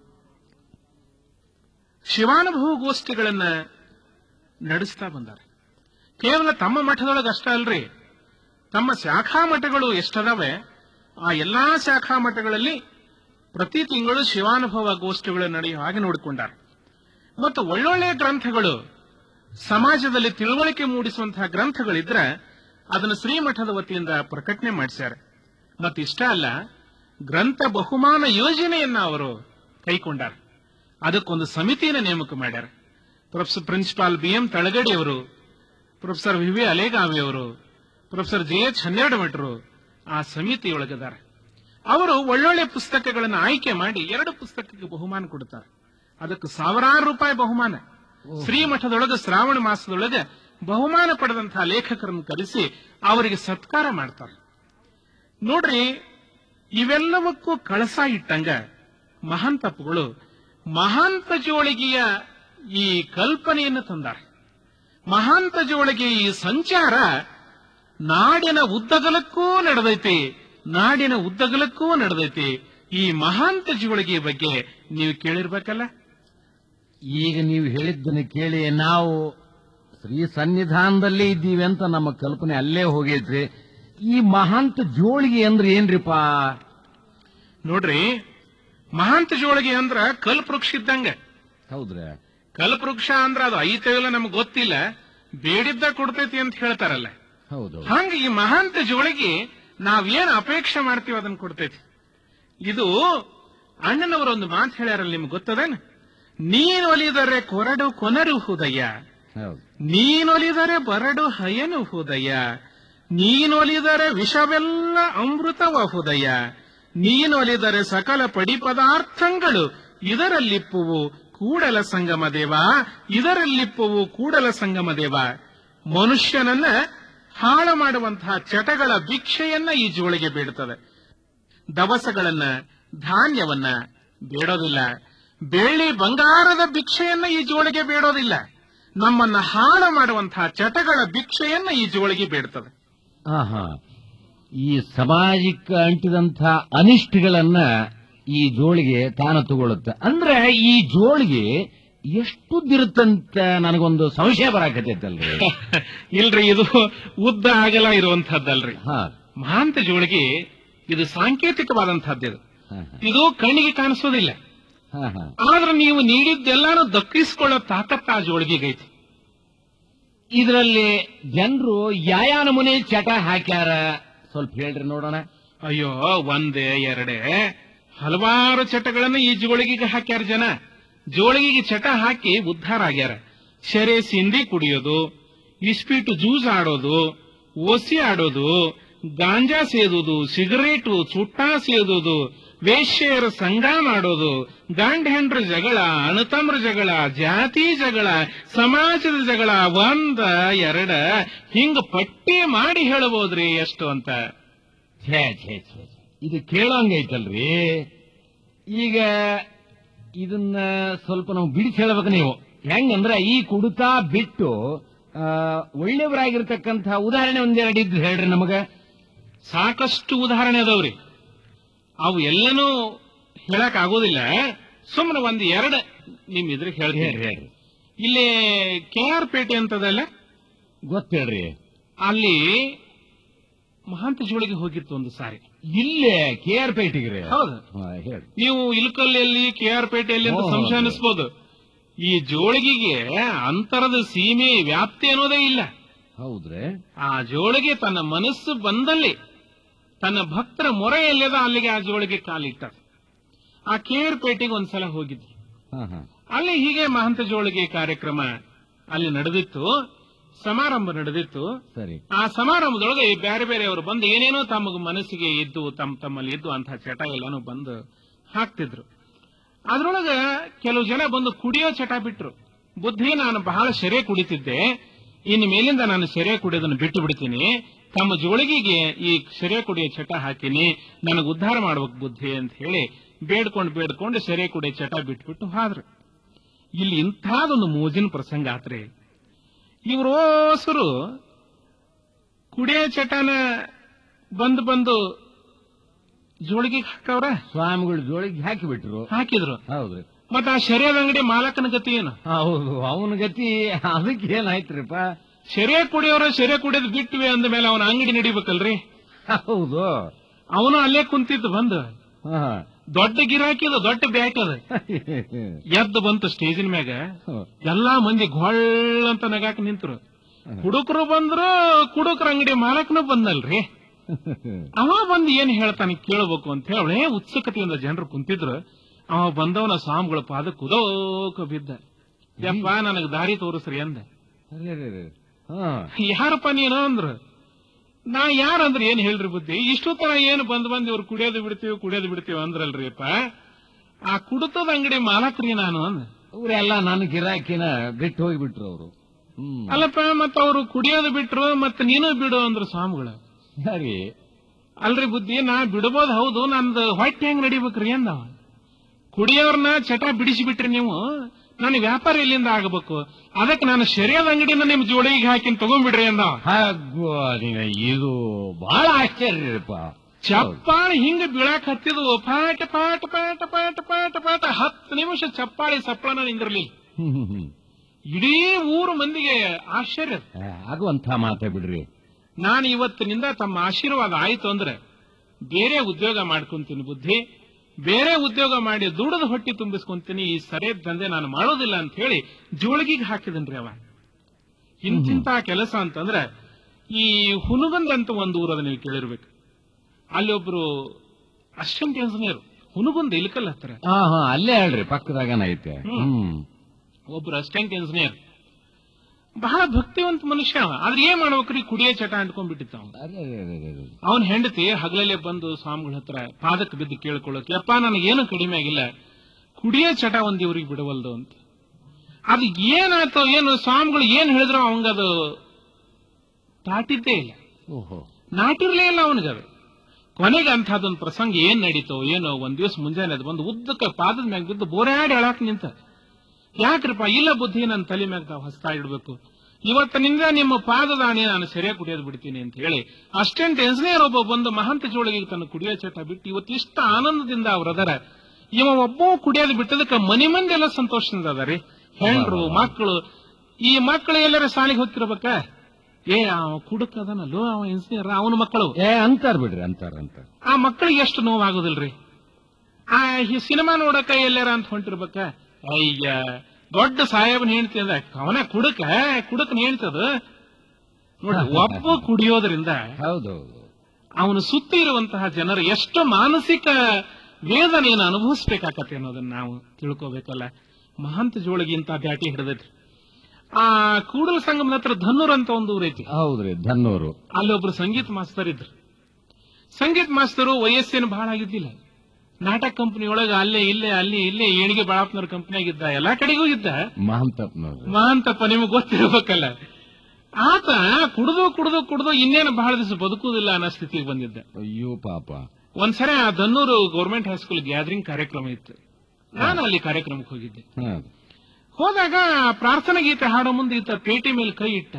ಶಿವಾನುಭವ ಗೋಷ್ಠಿಗಳನ್ನ ನಡೆಸ್ತಾ ಬಂದಾರೆ. ಕೇವಲ ತಮ್ಮ ಮಠದೊಳಗೆ ಅಷ್ಟ ಅಲ್ರಿ, ತಮ್ಮ ಶಾಖಾ ಮಠಗಳು ಎಷ್ಟದಾವೆ ಆ ಎಲ್ಲಾ ಶಾಖಾ ಮಠಗಳಲ್ಲಿ ಪ್ರತಿ ತಿಂಗಳು ಶಿವಾನುಭವ ಗೋಷ್ಠಿಗಳು ನಡೆಯುವ ಹಾಗೆ ನೋಡಿಕೊಂಡಾರೆ. ಮತ್ತು ಒಳ್ಳೊಳ್ಳೆಯ ಗ್ರಂಥಗಳು, ಸಮಾಜದಲ್ಲಿ ತಿಳುವಳಿಕೆ ಮೂಡಿಸುವಂತಹ ಗ್ರಂಥಗಳಿದ್ರೆ ಅದನ್ನು ಶ್ರೀಮಠದ ವತಿಯಿಂದ ಪ್ರಕಟಣೆ ಮಾಡಿಸ್ಯಾರೆ. ಮತ್ತಿಷ್ಟ ಅಲ್ಲ, ಗ್ರಂಥ ಬಹುಮಾನ ಯೋಜನೆಯನ್ನ ಅವರು ಕೈಕೊಂಡಾರೆ. ಅದಕ್ಕೊಂದು ಸಮಿತಿಯನ್ನು ನೇಮಕ ಮಾಡ್ಯಾರ. Professor principal B M Talagadi ಅವರು, ಪ್ರೊಫೆಸರ್ ವಿ ವಿ ಅಲೇಗಾವಿ ಅವರು, ಪ್ರೊಫೆಸರ್ ಜೆ ಎಚ್ ಹನ್ನೆರಡು ಮಠರು ಆ ಸಮಿತಿಯೊಳಗಿದ್ದಾರೆ. ಅವರು ಒಳ್ಳೊಳ್ಳೆ ಪುಸ್ತಕಗಳನ್ನು ಆಯ್ಕೆ ಮಾಡಿ ಎರಡು ಪುಸ್ತಕಕ್ಕೆ ಬಹುಮಾನ ಕೊಡುತ್ತಾರೆ. ಅದಕ್ಕೆ ಸಾವಿರಾರು ರೂಪಾಯಿ ಬಹುಮಾನ. ಶ್ರೀಮಠದೊಳಗೆ ಶ್ರಾವಣ ಮಾಸದೊಳಗೆ ಬಹುಮಾನ ಪಡೆದಂತಹ ಲೇಖಕರನ್ನು ಕರೆಸಿ ಅವರಿಗೆ ಸತ್ಕಾರ ಮಾಡ್ತಾರೆ. ನೋಡ್ರಿ, ಇವೆಲ್ಲವಕ್ಕೂ ಕಳಸ ಇಟ್ಟಂಗ ಮಹಾಂತಪ್ಪಗಳು ಮಹಾಂತ ಜೋಳಿಗೆಯ ಈ ಕಲ್ಪನೆಯನ್ನು ತಂದಾರೆ. ಮಹಾಂತ ಜೋಳಿಗೆ ಈ ಸಂಚಾರ ನಾಡಿನ ಉದ್ದಗಲಕ್ಕೂ ನಡೆದೈತಿ, ನಾಡಿನ ಉದ್ದಗಲಕ್ಕೂ ನಡೆದೈತಿ. ಈ ಮಹಾಂತ ಜೋಳಿಗೆ ಬಗ್ಗೆ ನೀವು ಕೇಳಿರ್ಬೇಕಲ್ಲ. ಈಗ ನೀವು ಹೇಳಿದ್ದನ್ನು ಕೇಳಿ ನಾವು ಶ್ರೀ ಸನ್ನಿಧಾನದಲ್ಲೇ ಇದ್ದೀವಿ ಅಂತ ನಮ್ಮ ಕಲ್ಪನೆ ಅಲ್ಲೇ ಹೋಗೈತ್ರಿ. ಈ ಮಹಾಂತ ಜೋಳಿಗೆ ಅಂದ್ರೆ ಏನ್ರಿಪಾ? ನೋಡ್ರಿ, ಮಹಾಂತ ಜೋಳಿಗೆ ಅಂದ್ರ ಕಲ್ಪವೃಕ್ಷ ಇದ್ದಂಗ. ಹೌದ್ರಿ, ಕಲ್ಪವೃಕ್ಷ ಅಂದ್ರ ಅದು ಐತೆ ಇಲ್ಲ ನಮ್ಗೆ ಗೊತ್ತಿಲ್ಲ, ಬೇಡಿದ್ದ ಕೊಡ್ತೈತಿ ಅಂತ ಹೇಳ್ತಾರಲ್ಲ. ಹೌದು. ಹಂಗ ಈ ಮಹಾಂತ ಜೋಳಿಗೆ ನಾವೇನ್ ಅಪೇಕ್ಷೆ ಮಾಡ್ತೀವಿ ಅದನ್ನ ಕೊಡ್ತೈತಿ. ಇದು ಅಣ್ಣನವರೊಂದು ಮಾತು ಹೇಳ್ಯಾರಲ್ಲ, ನಿಮ್ಗೆ ಗೊತ್ತದೇನ? ನೀನೊಲಿದರೆ ಕೊರಡು ಕೊನರು ಹೃದಯ, ನೀನೊಲಿದರೆ ಬರಡು ಹಯನು ಹೃದಯ, ನೀನೊಲಿದರೆ ವಿಷವೆಲ್ಲ ಅಮೃತವ ಹೃದಯ, ನೀನೊಲಿದರೆ ಸಕಲ ಪಡಿ ಪದಾರ್ಥಗಳು ಇದರಲ್ಲಿಪ್ಪುವು ಕೂಡಲ ಸಂಗಮ ದೇವ, ಇದರಲ್ಲಿಪ್ಪುವು ಕೂಡಲ ಸಂಗಮ ದೇವ. ಮನುಷ್ಯನನ್ನ ಹಾಳು ಮಾಡುವಂತಹ ಚಟಗಳ ಭಿಕ್ಷೆಯನ್ನ ಈ ಜೋಳಿಗೆ ಬೇಡುತ್ತದೆ. ದವಸಗಳನ್ನ, ಧಾನ್ಯವನ್ನ ಬೇಡೋದಿಲ್ಲ. ಬೆಳ್ಳಿ ಬಂಗಾರದ ಭಿಕ್ಷೆಯನ್ನ ಈ ಜೋಳಿಗೆ ಬೇಡೋದಿಲ್ಲ. ನಮ್ಮನ್ನ ಹಾಳು ಮಾಡುವಂತಹ ಚಟಗಳ ಭಿಕ್ಷೆಯನ್ನ ಈ ಜೋಳಿಗೆ ಬೇಡ್ತದೆ. ಆಹಾ, ಈ ಸಮಾಜಕ್ಕೆ ಅಂಟಿದಂಥ ಅನಿಷ್ಟಗಳನ್ನ ಈ ಜೋಳಿಗೆ ತಾನ ತಗೊಳುತ್ತೆ. ಅಂದ್ರೆ ಈ ಜೋಳಿಗೆ ಎಷ್ಟುದ್ದಿರುತ್ತಂತ ನನಗೊಂದು ಸಂಶಯ ಬರಾಕತ್ತೈತಲ್ರಿ. ಇಲ್ರಿ, ಇದು ಉದ್ದ ಆಗಲ ಇರುವಂತಹದ್ದಲ್ರಿ. ಮಹಾಂತ ಜೋಳಿಗೆ ಇದು ಸಾಂಕೇತಿಕವಾದಂತಹದ್ದು. ಇದು ಕಣ್ಣಿಗೆ ಕಾಣಿಸೋದಿಲ್ಲ, ಆದ್ರೆ ನೀವು ನೀಡಿದ್ದೆಲ್ಲಾನು ದಕ್ಕಿಸಿಕೊಳ್ಳೋ ತಾಕತ್ತ ಆ ಜೋಳಿಗೆಗೈತಿ. ಇದರಲ್ಲಿ ಜನರು ಯಾಯ ನಮೂನೆ ಚಟ ಹಾಕ್ಯಾರ ಸ್ವಲ್ಪ ಹೇಳ್ರಿ ನೋಡೋಣ. ಅಯ್ಯೋ, ಒಂದೇ ಎರಡೇ ಹಲವಾರು ಚಟಗಳನ್ನು ಈ ಜೋಳಿಗೆಗೆ ಹಾಕ್ಯಾರ ಜನ. ಜೋಳಿಗೆಗೆ ಚಟ ಹಾಕಿ ಉದ್ಧಾರ ಆಗ್ಯಾರ. ಶೆರೆ ಸಿಂಧಿ ಕುಡಿಯೋದು, ಇಸ್ಪೀಟು ಜ್ಯೂಸ್ ಆಡೋದು, ಓಸಿ ಆಡೋದು, ಗಾಂಜಾ ಸೇದುವುದು, ಸಿಗರೇಟು ಚುಟ್ಟಾ ಸೇದುವುದು, ವೇಶ್ಯೆಯರ ಸಂಘ ಮಾಡೋದು, ಗಂಡ ಹೆಂಡ್ರ ಜಗಳ, ಅಣತಮ್ರ ಜಗಳ, ಜಾತಿ ಜಗಳ, ಸಮಾಜದ ಜಗಳ, ಒಂದ ಎರಡ ಹಿಂಗ ಪಟ್ಟಿ ಮಾಡಿ ಹೇಳಬಹುದ್ರಿ ಎಷ್ಟು ಅಂತ. ಛೇ ಛೇ ಛೇ ಇದು ಕೇಳಂಗೈತಲ್ರಿ. ಈಗ ಇದನ್ನ ಸ್ವಲ್ಪ ನಾವು ಬಿಡಿಸಿ ಹೇಳ್ಬೇಕು. ನೀವು ಹೆಂಗಂದ್ರೆ ಈ ಕುಡುತ್ತಾ ಬಿಟ್ಟು ಒಳ್ಳೆಯವರಾಗಿರ್ತಕ್ಕಂಥ ಉದಾಹರಣೆ ಒಂದೆರಡು ಇದ್ದು ಹೇಳ್ರಿ ನಮಗ. ಸಾಕಷ್ಟು ಉದಾಹರಣೆ ಅದಾವ್ರಿ, ಅವು ಎಲ್ಲನೂ ಹೇಳಕ್ ಆಗೋದಿಲ್ಲ. ಸುಮ್ಮನೆ ಒಂದ್ ಎರಡು ನಿಮ್ ಇದ್ರೆ ಹೇಳ್ರಿ ಹೇಳ್ರಿ. ಇಲ್ಲಿ ಕೆ ಆರ್ ಪೇಟೆ ಅಂತದಲ್ಲ, ಗೊತ್ತೇಳ್ರಿ. ಅಲ್ಲಿ ಮಹಾಂತ ಜೋಳಿಗೆ ಹೋಗಿತ್ತು ಒಂದು ಸಾರಿ. ಇಲ್ಲೇ ಕೆ ಆರ್ ಪೇಟೆಗೆ? ಹೌದು. ಹೇಳಿ. ನೀವು ಇಲಕಲ್ಲಿಯಲ್ಲಿ ಕೆ ಆರ್ ಪೇಟೆಯಲ್ಲಿ ಅಂತ ಸಂಶಯ ಅನಿಸ್ಬೋದು. ಈ ಜೋಳಿಗೆಗೆ ಅಂತರದ ಸೀಮೆ ವ್ಯಾಪ್ತಿ ಅನ್ನೋದೇ ಇಲ್ಲ. ಹೌದ್ರಿ. ಆ ಜೋಳಿಗೆ ತನ್ನ ಮನಸ್ಸು ಬಂದಲ್ಲಿ ತನ್ನ ಭಕ್ತರ ಮೊರೆ ಎಲ್ಲದ ಅಲ್ಲಿಗೆ ಆ ಜೋಳಿಗೆ ಕಾಲಿಟ್ಟ. ಆ ಕೆ ಆರ್ ಪೇಟೆಗೆ ಒಂದ್ಸಲ ಹೋಗಿದ್ರು. ಅಲ್ಲಿ ಹೀಗೆ ಮಹಂತ ಜೋಳಿಗೆ ಕಾರ್ಯಕ್ರಮ ಅಲ್ಲಿ ನಡೆದಿತ್ತು, ಸಮಾರಂಭ ನಡೆದಿತ್ತು. ಸರಿ. ಆ ಸಮಾರಂಭದೊಳಗೆ ಬೇರೆ ಬೇರೆಯವರು ಬಂದು ಏನೇನೋ ತಮ್ಮ ಮನಸ್ಸಿಗೆ ಇದ್ದು ತಮ್ಮ ತಮ್ಮಲ್ಲಿ ಇದ್ದು ಅಂತಹ ಚಟ ಎಲ್ಲಾನು ಬಂದು ಹಾಕ್ತಿದ್ರು. ಅದ್ರೊಳಗ ಕೆಲವು ಜನ ಬಂದು ಕುಡಿಯೋ ಚಟ ಬಿಟ್ರು. ಬುದ್ಧಿ, ನಾನು ಬಹಳ ಸೆರೆ ಕುಡಿತಿದ್ದೆ, ಇನ್ನು ಮೇಲಿಂದ ನಾನು ಸೆರೆ ಕುಡಿಯೋದನ್ನು ಬಿಟ್ಟು ಬಿಡ್ತೀನಿ, ತಮ್ಮ ಜೋಳಿಗೆಗೆ ಈ ಸೆರೆ ಕುಡಿಯೋ ಚಟ ಹಾಕಿನಿ, ನನಗೆ ಉದ್ಧಾರ ಮಾಡ್ಬೇಕು ಬುದ್ಧಿ ಅಂತ ಹೇಳಿ ಬೇಡ್ಕೊಂಡು ಬೇಡ್ಕೊಂಡು ಸೆರೆ ಕುಡಿಯೋ ಚಟ ಬಿಟ್ಬಿಟ್ಟು ಹಾದ್ರು. ಇಲ್ಲಿ ಇಂಥದೊಂದು ಮೋಜಿನ ಪ್ರಸಂಗ ಆತ್ರಿ. ಇವರೋಸರು ಕುಡಿಯೋ ಚಟನ ಬಂದು ಬಂದು ಜೋಳಿಗೆ ಹಾಕವ್ರ. ಸ್ವಾಮಿಗಳು ಜೋಳಿಗೆ ಹಾಕಿಬಿಟ್ರು, ಹಾಕಿದ್ರು. ಹೌದ್ರಿ. ಮತ್ತ ಆ ಶರಿಯದ ಅಂಗಡಿ ಮಾಲಕನ ಗತಿ ಏನು? ಹೌದು, ಅವನ ಗತಿ ಅದಕ್ಕೆ ಏನಾಯ್ತ್ರಿಪ್ಪ? ಶೆರೆ ಕುಡಿಯೋರು ಶೆರೆ ಕುಡಿಯೋದು ಬಿಟ್ವಿ ಅಂದ ಮೇಲೆ ಅವನ ಅಂಗಡಿ ನಡಿಬೇಕಲ್ರಿ. ಹೌದು. ಅವನು ಅಲ್ಲೇ ಕುಂತಿದ್ದು ಬಂದು ಹಾ. ದೊಡ್ಡ ಗಿರಾಕಿದ ದೊಡ್ಡ ಬ್ಯಾಟ್ ಅದ ಎದ್ದು ಬಂತು ಸ್ಟೇಜಿನ ಮ್ಯಾಗ. ಎಲ್ಲಾ ಮಂದಿ ಗೊಳ್ಳ ಅಂತ ನಗಾಕ ನಿಂತರು. ಕುಡುಕರು ಬಂದ್ರು, ಕುಡುಕರ ಅಂಗಡಿ ಮಾಲಕನು ಬಂದಲ್ರಿ. ಅವ ಬಂದು ಏನ್ ಹೇಳ್ತಾನೆ ಕೇಳಬೇಕು ಅಂತ ಹೇಳಿ ಉತ್ಸುಕತೆಯಿಂದ ಜನರು ಕುಂತಿದ್ರು. ಅವ ಬಂದವನ ಸ್ವಾಮಿಗಳ ಪಾದ ಕುದೋಕ ಬಿದ್ದ. ಯಪ್ಪ ನನಗ್ ದಾರಿ ತೋರಿಸ್ರಿ ಅಂದ. ಯಾರಪ್ಪ ನೀನು ಅಂದ್ರು. ನಾ ಯಾರಂದ್ರೆ ಏನ್ ಹೇಳ್ರಿ ಬುದ್ಧಿ, ಇಷ್ಟು ತರ ಏನು ಬಂದ್ ಬಂದ್ ಇವ್ರು ಕುಡಿಯೋದು ಬಿಡ್ತೀವಿ ಕುಡಿಯೋದು ಬಿಡ್ತೀವಿ ಅಂದ್ರಲ್ರಿಪ್ಪ, ಆ ಕುಡಿತದ ಅಂಗಡಿ ಮಾಲಕ್ರಿ ನಾನು ಅಂದ. ಅವರೆಲ್ಲ ನನ್ನ ಗಿರಾಕಿನ ಬಿಟ್ಟು ಹೋಗಿಬಿಟ್ರು ಅವರು. ಅಲ್ಲಪ್ಪ ಮತ್ತ ಅವ್ರು ಕುಡಿಯೋದು ಬಿಟ್ರು, ಮತ್ತ ನೀನು ಬಿಡು ಅಂದ್ರು ಸ್ವಾಮಿಗಳು. ಸರಿ ಅಲ್ರಿ ಬುದ್ಧಿ, ನಾ ಬಿಡಬಹುದು ಹೌದು, ನಂದು ಹೊಟ್ಟೆ ಹೆಂಗ್ ನಡಿಬೇಕ್ರಿ ಅಂದವ. ಕುಡಿಯೋರ್ನ ಚಟ ಬಿಡಿಸಿ ಬಿಟ್ರಿ ನೀವು, ನನ್ನ ವ್ಯಾಪಾರ ಎಲ್ಲಿಂದ ಆಗಬೇಕು, ಅದಕ್ಕೆ ನಾನು ಶರಿಯಾದ ಅಂಗಡಿನ ನಿಮ್ ಜೋಡಿಗೆ ಹಾಕಿ ತಗೊಂಡ್ಬಿಡ್ರಿ ಅಂದವ. ಇದು ಬಹಳ ಆಶ್ಚರ್ಯಪ್ಪ. ಚಪ್ಪಾಳಿ ಹಿಂಗ ಬೀಳಾಕ್ ಹತ್ತಿದ್ವು. ಪಾಟ ಪಾಟ ಪಾಟ ಪಾಟ ಪಾಟ ಪಾಟ ಹತ್ತು ನಿಮಿಷ ಚಪ್ಪಾಳಿ ಸಪ್ಪಳನ ನಿಂದಿರ್ಲಿಲ್ಲ. ಇಡೀ ಊರು ಮಂದಿಗೆ ಆಶ್ಚರ್ಯ ಆಗುವಂತ ಮಾತೇ ಬಿಡ್ರಿ. ನಾನು ಇವತ್ತಿನಿಂದ ತಮ್ಮ ಆಶೀರ್ವಾದ ಆಯ್ತು ಅಂದ್ರೆ ಬೇರೆ ಉದ್ಯೋಗ ಮಾಡ್ಕೊಂತೀನಿ ಬುದ್ಧಿ, ಬೇರೆ ಉದ್ಯೋಗ ಮಾಡಿ ದುಡದ ಹೊಟ್ಟಿ ತುಂಬಿಸ್ಕೊಂತೀನಿ, ಈ ಸರಿಯ ದಂಧೆ ನಾನು ಮಾಡೋದಿಲ್ಲ ಅಂತ ಹೇಳಿ ಜೋಳಿಗೆಗೆ ಹಾಕಿದನ್ರಿ ಅವ. ಇಂತಿಂತ ಕೆಲಸ ಅಂತಂದ್ರೆ ಈ ಹುನಗುಂದ ಅಂತ ಒಂದು ಊರದ ನೀವು ಕೇಳಿರ್ಬೇಕು. ಅಲ್ಲಿ ಒಬ್ರು ಅಸಿಸ್ಟೆಂಟ್ ಇಂಜಿನಿಯರ್, ಹುನಗುಂದ ಇಲ್ಕಲ್ ಹತ್ರ. ಅಲ್ಲೇ ಹೇಳ್ರಿ, ಪಕ್ಕದಾಗನ ಐತೆ. ಒಬ್ರು ಅಸಿಸ್ಟೆಂಟ್ ಇಂಜಿನಿಯರ್, ಬಹಳ ಭಕ್ತಿವಂತ ಮನುಷ್ಯ. ಆದ್ರೆ ಏನ್ ಮಾಡ್ಬೇಕ್ರಿ, ಕುಡಿಯೋ ಚಟ ಅಂಟ್ಕೊಂಡ್ಬಿಟ್ಟಿತ್ತ ಅವನು. ಅವನ್ ಹೆಂಡತಿ ಹಗಲಲ್ಲೇ ಬಂದು ಸ್ವಾಮಿಗಳ ಹತ್ರ ಪಾದಕ್ಕೆ ಬಿದ್ದು ಕೇಳ್ಕೊಳ್ಳೋಕೆ, ಯಪ್ಪ ನನಗೇನು ಕಡಿಮೆ ಆಗಿಲ್ಲ, ಕುಡಿಯೋ ಚಟ ಒಂದ್ ಇವ್ರಿಗೆ ಬಿಡವಲ್ದು ಅಂತ. ಅದು ಏನಾಯ್ತೋ ಏನು, ಸ್ವಾಮಿಗಳು ಏನ್ ಹೇಳಿದ್ರು ಅವಂಗದು ತಾಟಿದ್ದೇ ಇಲ್ಲ, ನಾಟಿರ್ಲೇ ಇಲ್ಲ ಅವನಿಗದು. ಕೊನೆಗೆ ಅಂಥದ್ದೊಂದು ಪ್ರಸಂಗ ಏನ್ ನಡೀತೋ ಏನೋ, ಒಂದ್ ದಿವಸ ಮುಂಜಾನೆ ಅದು ಬಂದು ಉದ್ದಕ್ಕೆ ಪಾದದ ಮ್ಯಾಗ ಬಿದ್ದು ಬೋರಾಡಿ ಅಳಾಕ್ ನಿಂತ. ಯಾಕ್ರಿಪ್ಪ, ಇಲ್ಲ ಬುದ್ಧಿ ನನ್ನ ತಲೆ ಮ್ಯಾಗ ತಾವು ಹಸ್ತಾ ಇಡ್ಬೇಕು, ಇವತ್ತಿನಿಂದ ನಿಮ್ಮ ಪಾದದಾಣಿ ನಾನು ಸರಿಯಾಗಿ ಕುಡಿಯೋದು ಬಿಡ್ತೀನಿ ಅಂತ ಹೇಳಿ ಅಸಿಸ್ಟೆಂಟ್ ಇಂಜಿನಿಯರ್ ಒಬ್ಬ ಬಂದು ಮಹಂತ ಜೋಳಿಗೆ ತನ್ನ ಕುಡಿಯೋ ಚಟ ಬಿಟ್ಟು ಇವತ್ತು ಇಷ್ಟ ಆನಂದದಿಂದ ಅವ್ರದರ. ಇವ ಒಬ್ಬ ಕುಡಿಯೋದು ಬಿಟ್ಟದಕ್ಕೆ ಮನೆ ಮಂದಿ ಎಲ್ಲ ಸಂತೋಷದಿಂದ ಅದಾರಿ, ಹೆಂಡ್ರು ಮಕ್ಕಳು. ಈ ಮಕ್ಕಳು ಎಲ್ಲರ ಶಾಲೆಗೆ ಹೋಗ್ತಿರ್ಬೇಕ, ಏ ಅವ ಕುಡುಕದನಲ್ಲೋ ಅವ ಇಂಜಿನಿಯರ್, ಅವನ ಮಕ್ಕಳು ಏ ಅಂತಾರ ಬಿಡ್ರಿ, ಅಂತಾರ ಅಂತ. ಆ ಮಕ್ಕಳಿಗೆ ಎಷ್ಟು ನೋವಾಗುದಿಲ್ರಿ. ಆ ಸಿನಿಮಾ ನೋಡಕ ಎಲ್ಲಾರ ಅಂತ ಹೊಂಟಿರ್ಬೇಕ, ಅಯ್ಯ ದೊಡ್ಡ ಸಾಹೇಬನ್ ಹೇಳ್ತಿ ಅಂದ ಅವನ ಕುಡುಕ ಕುಡುಕನ ಹೇಳ್ತದ ನೋಡಿ. ಒಬ್ಬ ಕುಡಿಯೋದ್ರಿಂದ ಹೌದೌದು ಅವನು ಸುತ್ತ ಇರುವಂತಹ ಜನರು ಎಷ್ಟು ಮಾನಸಿಕ ವೇದನೆಯನ್ನು ಅನುಭವಿಸ್ಬೇಕಾಗತ್ತೆ ಅನ್ನೋದನ್ನ ನಾವು ತಿಳ್ಕೋಬೇಕಲ್ಲ. ಮಹಂತ ಜೋಳಿಗೆ ಇಂತ ಬ್ಯಾಟಿ ಹಿಡಿದೈತಿ. ಆ ಕೂಡಲ ಸಂಗಮದ ಹತ್ರ ಧನ್ನೂರ್ ಅಂತ ಒಂದು ಊರೈತಿ. ಹೌದ್ರಿ, ಧನ್ನೂರು. ಅಲ್ಲಿ ಒಬ್ರು ಸಂಗೀತ ಮಾಸ್ತರ್ ಇದ್ರು. ಸಂಗೀತ ಮಾಸ್ತರು ವಯಸ್ಸೇನು ಬಹಳ ಆಗಿದ್ದಿಲ್ಲ. ನಾಟಕ ಕಂಪನಿಯೊಳಗೆ ಅಲ್ಲೇ ಇಲ್ಲೇ ಅಲ್ಲಿ ಇಲ್ಲೇ ಏಣಿಗೆ ಬಾಳಪ್ಪನವ್ರ ಕಂಪನಿಯಾಗಿದ್ದ, ಎಲ್ಲಾ ಕಡೆಗೂ ಇದ್ದ. ಮಹಂತಪ್ಪನವ್ರು ಮಹಂತಪ್ಪ ನಿಮ್ಗೆ ಗೊತ್ತಿರ್ಬೇಕಲ್ಲ. ಆತ ಕುಡಿದು ಕುಡಿದು ಕುಡಿದು ಇನ್ನೇನು ಬಹಳ ದಿವಸ ಬದುಕುವುದಿಲ್ಲ ಅನ್ನೋ ಸ್ಥಿತಿಗೆ ಬಂದಿದ್ದ. ಅಯ್ಯೋ ಪಾಪ. ಒಂದ್ಸರಿ ಆ ದನ್ನೂರು ಗೌರ್ಮೆಂಟ್ ಹೈಸ್ಕೂಲ್ ಗ್ಯಾದರಿಂಗ್ ಕಾರ್ಯಕ್ರಮ ಇತ್ತು. ನಾನು ಅಲ್ಲಿ ಕಾರ್ಯಕ್ರಮಕ್ಕೆ ಹೋಗಿದ್ದೆ. ಹೋದಾಗ ಪ್ರಾರ್ಥನಾ ಗೀತೆ ಹಾಡೋ ಮುಂದೆ ಈತ ಪೇಟೆ ಮೇಲೆ ಕೈ ಇಟ್ಟ.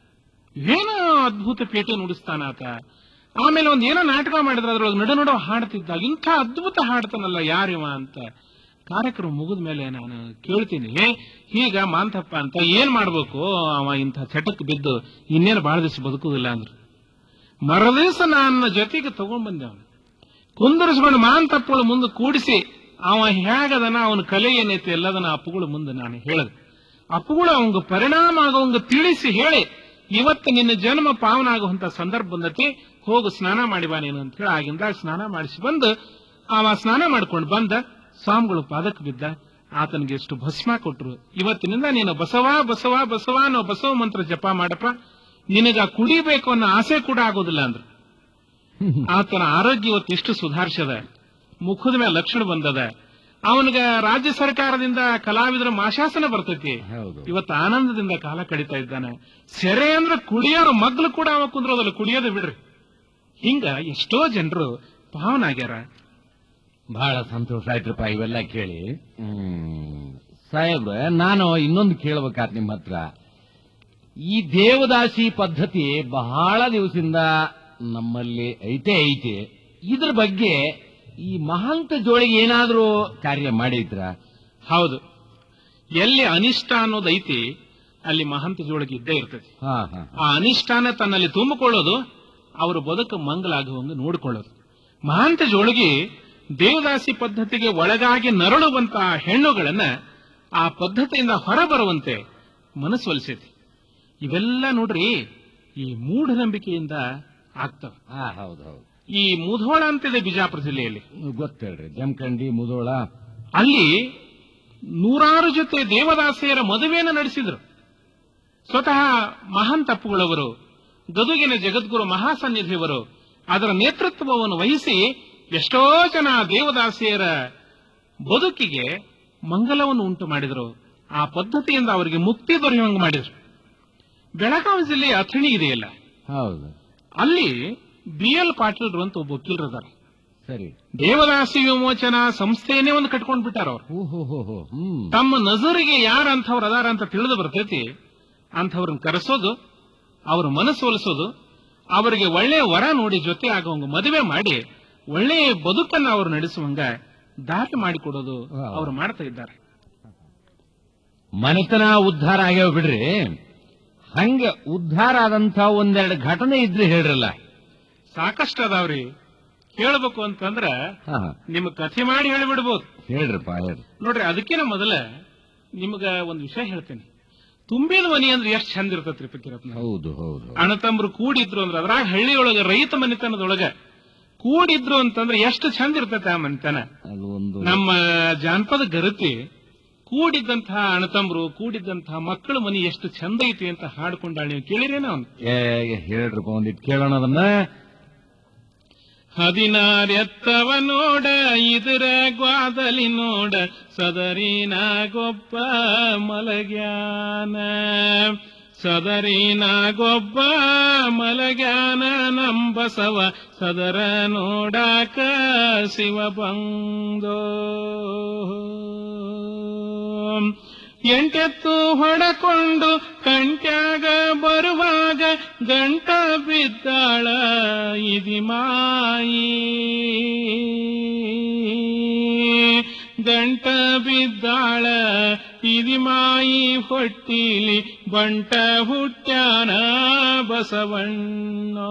ಏನೋ ಅದ್ಭುತ ಪೇಟೆ ನುಡಿಸ್ತಾನ ಆತ. ಆಮೇಲೆ ಒಂದ್ ಏನೋ ನಾಟಕ ಮಾಡಿದ್ರೆ ಅದ್ರೊಳಗೆ ನಡು ನಡು ಹಾಡ್ತಿದ್ದ. ಇಂಥ ಅದ್ಭುತ ಹಾಡ್ತಾನಲ್ಲ ಯಾರಿವ ಅಂತ. ಕಾರ್ಯಕ್ರಮ ಮುಗಿದ ಮೇಲೆ ನಾನು ಕೇಳ್ತೀನಿ, ಹೀಗ ಮಾಂತಪ್ಪ ಅಂತ ಏನ್ ಮಾಡ್ಬೇಕು, ಅವ ಇಂಥ ಚಟಕ್ಕೆ ಬಿದ್ದು ಇನ್ನೇನು ಬಹಳ ದಿವಸ ಬದುಕುದಿಲ್ಲ ಅಂದ್ರು. ಮರದಿವಸ ನನ್ನ ಜೊತೆಗೆ ತಗೊಂಡ್ ಬಂದೆ. ಅವನು ಕುಂದರಿಸ್ಕೊಂಡು ಮಾಂತಪ್ಪಗಳು ಮುಂದೆ ಕೂಡಿಸಿ ಅವ ಹೇಗದನ, ಅವನ ಕಲೆ ಏನೈತಿ ಎಲ್ಲದನ್ನ ಅಪ್ಪುಗಳ ಮುಂದೆ ನಾನು ಹೇಳಿದೆ. ಅಪ್ಪುಗಳು ಅವಂಗ ಪರಿಣಾಮ ಆಗೋವಂಗ ತಿಳಿಸಿ ಹೇಳಿ, ಇವತ್ತು ನಿನ್ನ ಜನ್ಮ ಪಾವನ ಆಗುವಂತ ಸಂದರ್ಭ ಬಂದತಿ, ಹೋಗು ಸ್ನಾನ ಮಾಡಿ ಬಾ ನೀನು ಅಂತ ಹೇಳಿ ಆಗಿಂದಾಗ ಸ್ನಾನ ಮಾಡಿಸಿ ಬಂದು ಅವ ಸ್ನಾನ ಮಾಡ್ಕೊಂಡು ಬಂದ. ಸ್ವಾಮಿಗಳು ಪಾದಕ್ಕೆ ಬಿದ್ದ. ಆತನಿಗೆ ಎಷ್ಟು ಭಸ್ಮ ಕೊಟ್ರು. ಇವತ್ತಿನಿಂದ ನೀನು ಬಸವ ಬಸವ ಬಸವ ಅನ್ನೋ ಬಸವ ಮಂತ್ರ ಜಪ ಮಾಡಪ್ಪ, ನಿನಗ ಕುಡಿಬೇಕು ಅನ್ನೋ ಆಸೆ ಕೂಡ ಆಗೋದಿಲ್ಲ ಅಂದ್ರು. ಆತನ ಆರೋಗ್ಯ ಇವತ್ತು ಇಷ್ಟು ಸುಧಾರಿಸದ, ಮುಖದ ಮೇಲೆ ಲಕ್ಷಣ ಬಂದದ. ಅವನಿಗ ರಾಜ್ಯ ಸರ್ಕಾರದಿಂದ ಕಲಾವಿದರ ಮಾಶಾಸನ ಬರ್ತೈತಿ. ಇವತ್ತು ಆನಂದದಿಂದ ಕಾಲ ಕಳೀತಾ ಇದ್ದಾನೆ. ಸೆರೆ ಅಂದ್ರೆ ಕುಡಿಯೋರ ಮಗ್ಲು ಕೂಡ ಅವ ಕುಂದ್ರೋದಲ್ಲ, ಕುಡಿಯೋದು ಬಿಡ್ರಿ. ಹಿಂಗ ಎಷ್ಟೋ ಜನರು ಪಾವನಾಗ್ಯಾರ. ಬಹಳ ಸಂತೋಷ ಆಯ್ತಪ್ಪ ಇವೆಲ್ಲ ಕೇಳಿ. ಹ್ಮ್ ಸಾಹೇಬ್ರ, ನಾನು ಇನ್ನೊಂದು ಕೇಳ್ಬೇಕಾತ್ ನಿಮ್ಮ ಹತ್ರ. ಈ ದೇವದಾಸಿ ಪದ್ಧತಿ ಬಹಳ ದಿವಸದಿಂದ ನಮ್ಮಲ್ಲಿ ಐತೆ ಐತೆ ಇದ್ರ ಬಗ್ಗೆ ಈ ಮಹಂತ ಜೋಳಿಗೆ ಏನಾದ್ರೂ ಕಾರ್ಯ ಮಾಡಿದ್ರ? ಹೌದು, ಎಲ್ಲಿ ಅನಿಷ್ಟ ಅನ್ನೋದೈತಿ ಅಲ್ಲಿ ಮಹಂತ ಜೋಳಿಗೆ ಇದ್ದೇ ಇರ್ತದೆ. ಆ ಅನಿಷ್ಟಾನ ತನ್ನಲ್ಲಿ ತುಂಬಿಕೊಳ್ಳೋದು, ಅವರು ಬದುಕು ಮಂಗಲಾಗುವಂಗ ನೋಡಿಕೊಳ್ಳೋದು. ಮಹಾಂತ ಜೋಳಗಿ ದೇವದಾಸಿ ಪದ್ಧತಿಗೆ ಒಳಗಾಗಿ ನರಳುವಂತಹ ಹೆಣ್ಣುಗಳನ್ನ ಆ ಪದ್ಧತಿಯಿಂದ ಹೊರಬರುವಂತೆ ಮನಸ್ಸೊಲಿಸೈತಿ. ಇವೆಲ್ಲ ನೋಡ್ರಿ ಈ ಮೂಢನಂಬಿಕೆಯಿಂದ ಆಗ್ತವೆ. ಹೌದೌದು. ಈ ಮುಧೋಳ ಅಂತಿದೆ ಬಿಜಾಪುರ ಜಿಲ್ಲೆಯಲ್ಲಿ, ಗೊತ್ತೇಳ್ರಿ, ಜಮಖಂಡಿ ಮುಧೋಳ. ಅಲ್ಲಿ ನೂರಾರು ಜೊತೆ ದೇವದಾಸಿಯರ ಮದುವೆಯನ್ನು ನಡೆಸಿದ್ರು. ಸ್ವತಃ ಮಹಾಂತಪ್ಪುಗಳವರು, ಗದುಗಿನ ಜಗದ್ಗುರು ಮಹಾಸನ್ನಿಧಿಯವರು ಅದರ ನೇತೃತ್ವವನ್ನು ವಹಿಸಿ ಎಷ್ಟೋ ಜನ ದೇವದಾಸಿಯರ ಬದುಕಿಗೆ ಮಂಗಲವನ್ನು ಉಂಟು ಮಾಡಿದರು. ಆ ಪದ್ಧತಿಯಿಂದ ಅವರಿಗೆ ಮುಕ್ತಿ ದೊರೆಯುವಂಗೆ ಮಾಡಿದ್ರು. ಬೆಳಗಾವಿ ಜಿಲ್ಲೆಯ ಅಥಣಿ ಇದೆಯಲ್ಲ, ಹೌದು, ಅಲ್ಲಿ ಬಿ ಎಲ್ ಪಾಟೀಲ್ರು ಅಂತ ಒಬ್ಬ ವಕೀಲರಿದ್ದಾರೆ. ಸರಿ, ದೇವದಾಸಿ ವಿಮೋಚನಾ ಸಂಸ್ಥೆಯನ್ನೇ ಒಂದು ಕಟ್ಕೊಂಡು ಬಿಟ್ಟಾರ ಅವರು. ತಮ್ಮ ನಜರಿಗೆ ಯಾರಂಥವ್ರು ಅದಾರ ಅಂತ ತಿಳಿದು ಬರ್ತೈತಿ, ಅಂಥವ್ರನ್ನ ಕರೆಸೋದು, ಅವ್ರ ಮನಸ್ಸೋಲಿಸೋದು, ಅವರಿಗೆ ಒಳ್ಳೆಯ ವರ ನೋಡಿ ಜೊತೆ ಆಗುವಂಗ ಮದುವೆ ಮಾಡಿ ಒಳ್ಳೆಯ ಬದುಕನ್ನು ಅವರು ನಡೆಸುವಂಗ ದಾರಿ ಮಾಡಿಕೊಡೋದು ಅವರು ಮಾಡ್ತಾ ಇದ್ದಾರೆ. ಮನೆತನ ಉದ್ಧಾರ ಆಗ್ಯಾವ ಬಿಡ್ರಿ, ಹಂಗ ಉದ್ಧಾರ ಆದಂತ ಒಂದೆರಡು ಘಟನೆ ಇದ್ರೆ ಹೇಳ್ರಲ್ಲ. ಸಾಕಷ್ಟು ಅದಾವ್ರಿ, ಹೇಳ್ಬೇಕು ಅಂತಂದ್ರ ನಿಮ್ ಕಥೆ ಮಾಡಿ ಹೇಳಿಬಿಡ್ಬೋದು. ಹೇಳ್ರಪ್ಪ, ಹೇಳ್ರಿ. ನೋಡ್ರಿ, ಅದಕ್ಕಿಂತ ಮೊದಲ ನಿಮ್ಗ ಒಂದ್ ವಿಷಯ ಹೇಳ್ತೇನೆ. ತುಂಬಿದ ಮನಿ ಅಂದ್ರೆ ಎಷ್ಟು ಚಂದ ಇರ್ತೈತ್ರಿ ಫಕೀರಪ್ಪ. ಹೌದು ಹೌದು. ಅಣ್ಣತಂಬ್ರು ಕೂಡಿದ್ರು ಅಂದ್ರೆ ಅದ್ರಾಗ ಹಳ್ಳಿಯೊಳಗ ರೈತ ಮನೆತನದೊಳಗ ಕೂಡಿದ್ರು ಅಂತಂದ್ರೆ ಎಷ್ಟು ಚಂದ ಇರ್ತೈತೆ ಆ ಮನೆತನ. ನಮ್ಮ ಜಾನಪದ ಗರತಿ ಕೂಡಿದ್ದಂತಹ ಅಣ್ಣತಂಬ್ರು, ಕೂಡಿದ್ದಂತಹ ಮಕ್ಕಳ ಮನಿ ಎಷ್ಟು ಚಂದ ಐತಿ ಅಂತ ಹಾಡ್ಕೊಂಡಾಳ. ನೀವು ಕೇಳಿರೇನ? ಅವನು ಹೇಳ್ರಪ್ಪ, ಒಂದಿಟ್ಟು ಕೇಳೋಣ ಅದನ್ನ. ಹದಿನಾರೆತ್ತವ ನೋಡ ಇದರ ಗ್ವಾದಲಿ ನೋಡ ಸದರಿನ ಗೊಬ್ಬ ಮಲಗ್ಯಾನ, ಸದರಿನ ಗೊಬ್ಬ ಮಲಗ್ಯಾನ ನಂಬಸವ ಸದರ ನೋಡಾಕ ಶಿವ ಬಂದೋ. ಎಂಟೆತ್ತು ಹೊಡಕೊಂಡು ಕಂಟ್ಯಾಗ ಬರುವಾಗ ಗಂಟ ಬಿದ್ದಾಳ ಇದಿ ಮಾಯಿ, ಗಂಟ ಬಿದ್ದಾಳ ಇದಿ ಮಾಯಿ ಹೊಟ್ಟಿಲಿ ಬಂಟ ಹುಟ್ಟ್ಯಾನ ಬಸವಣ್ಣ.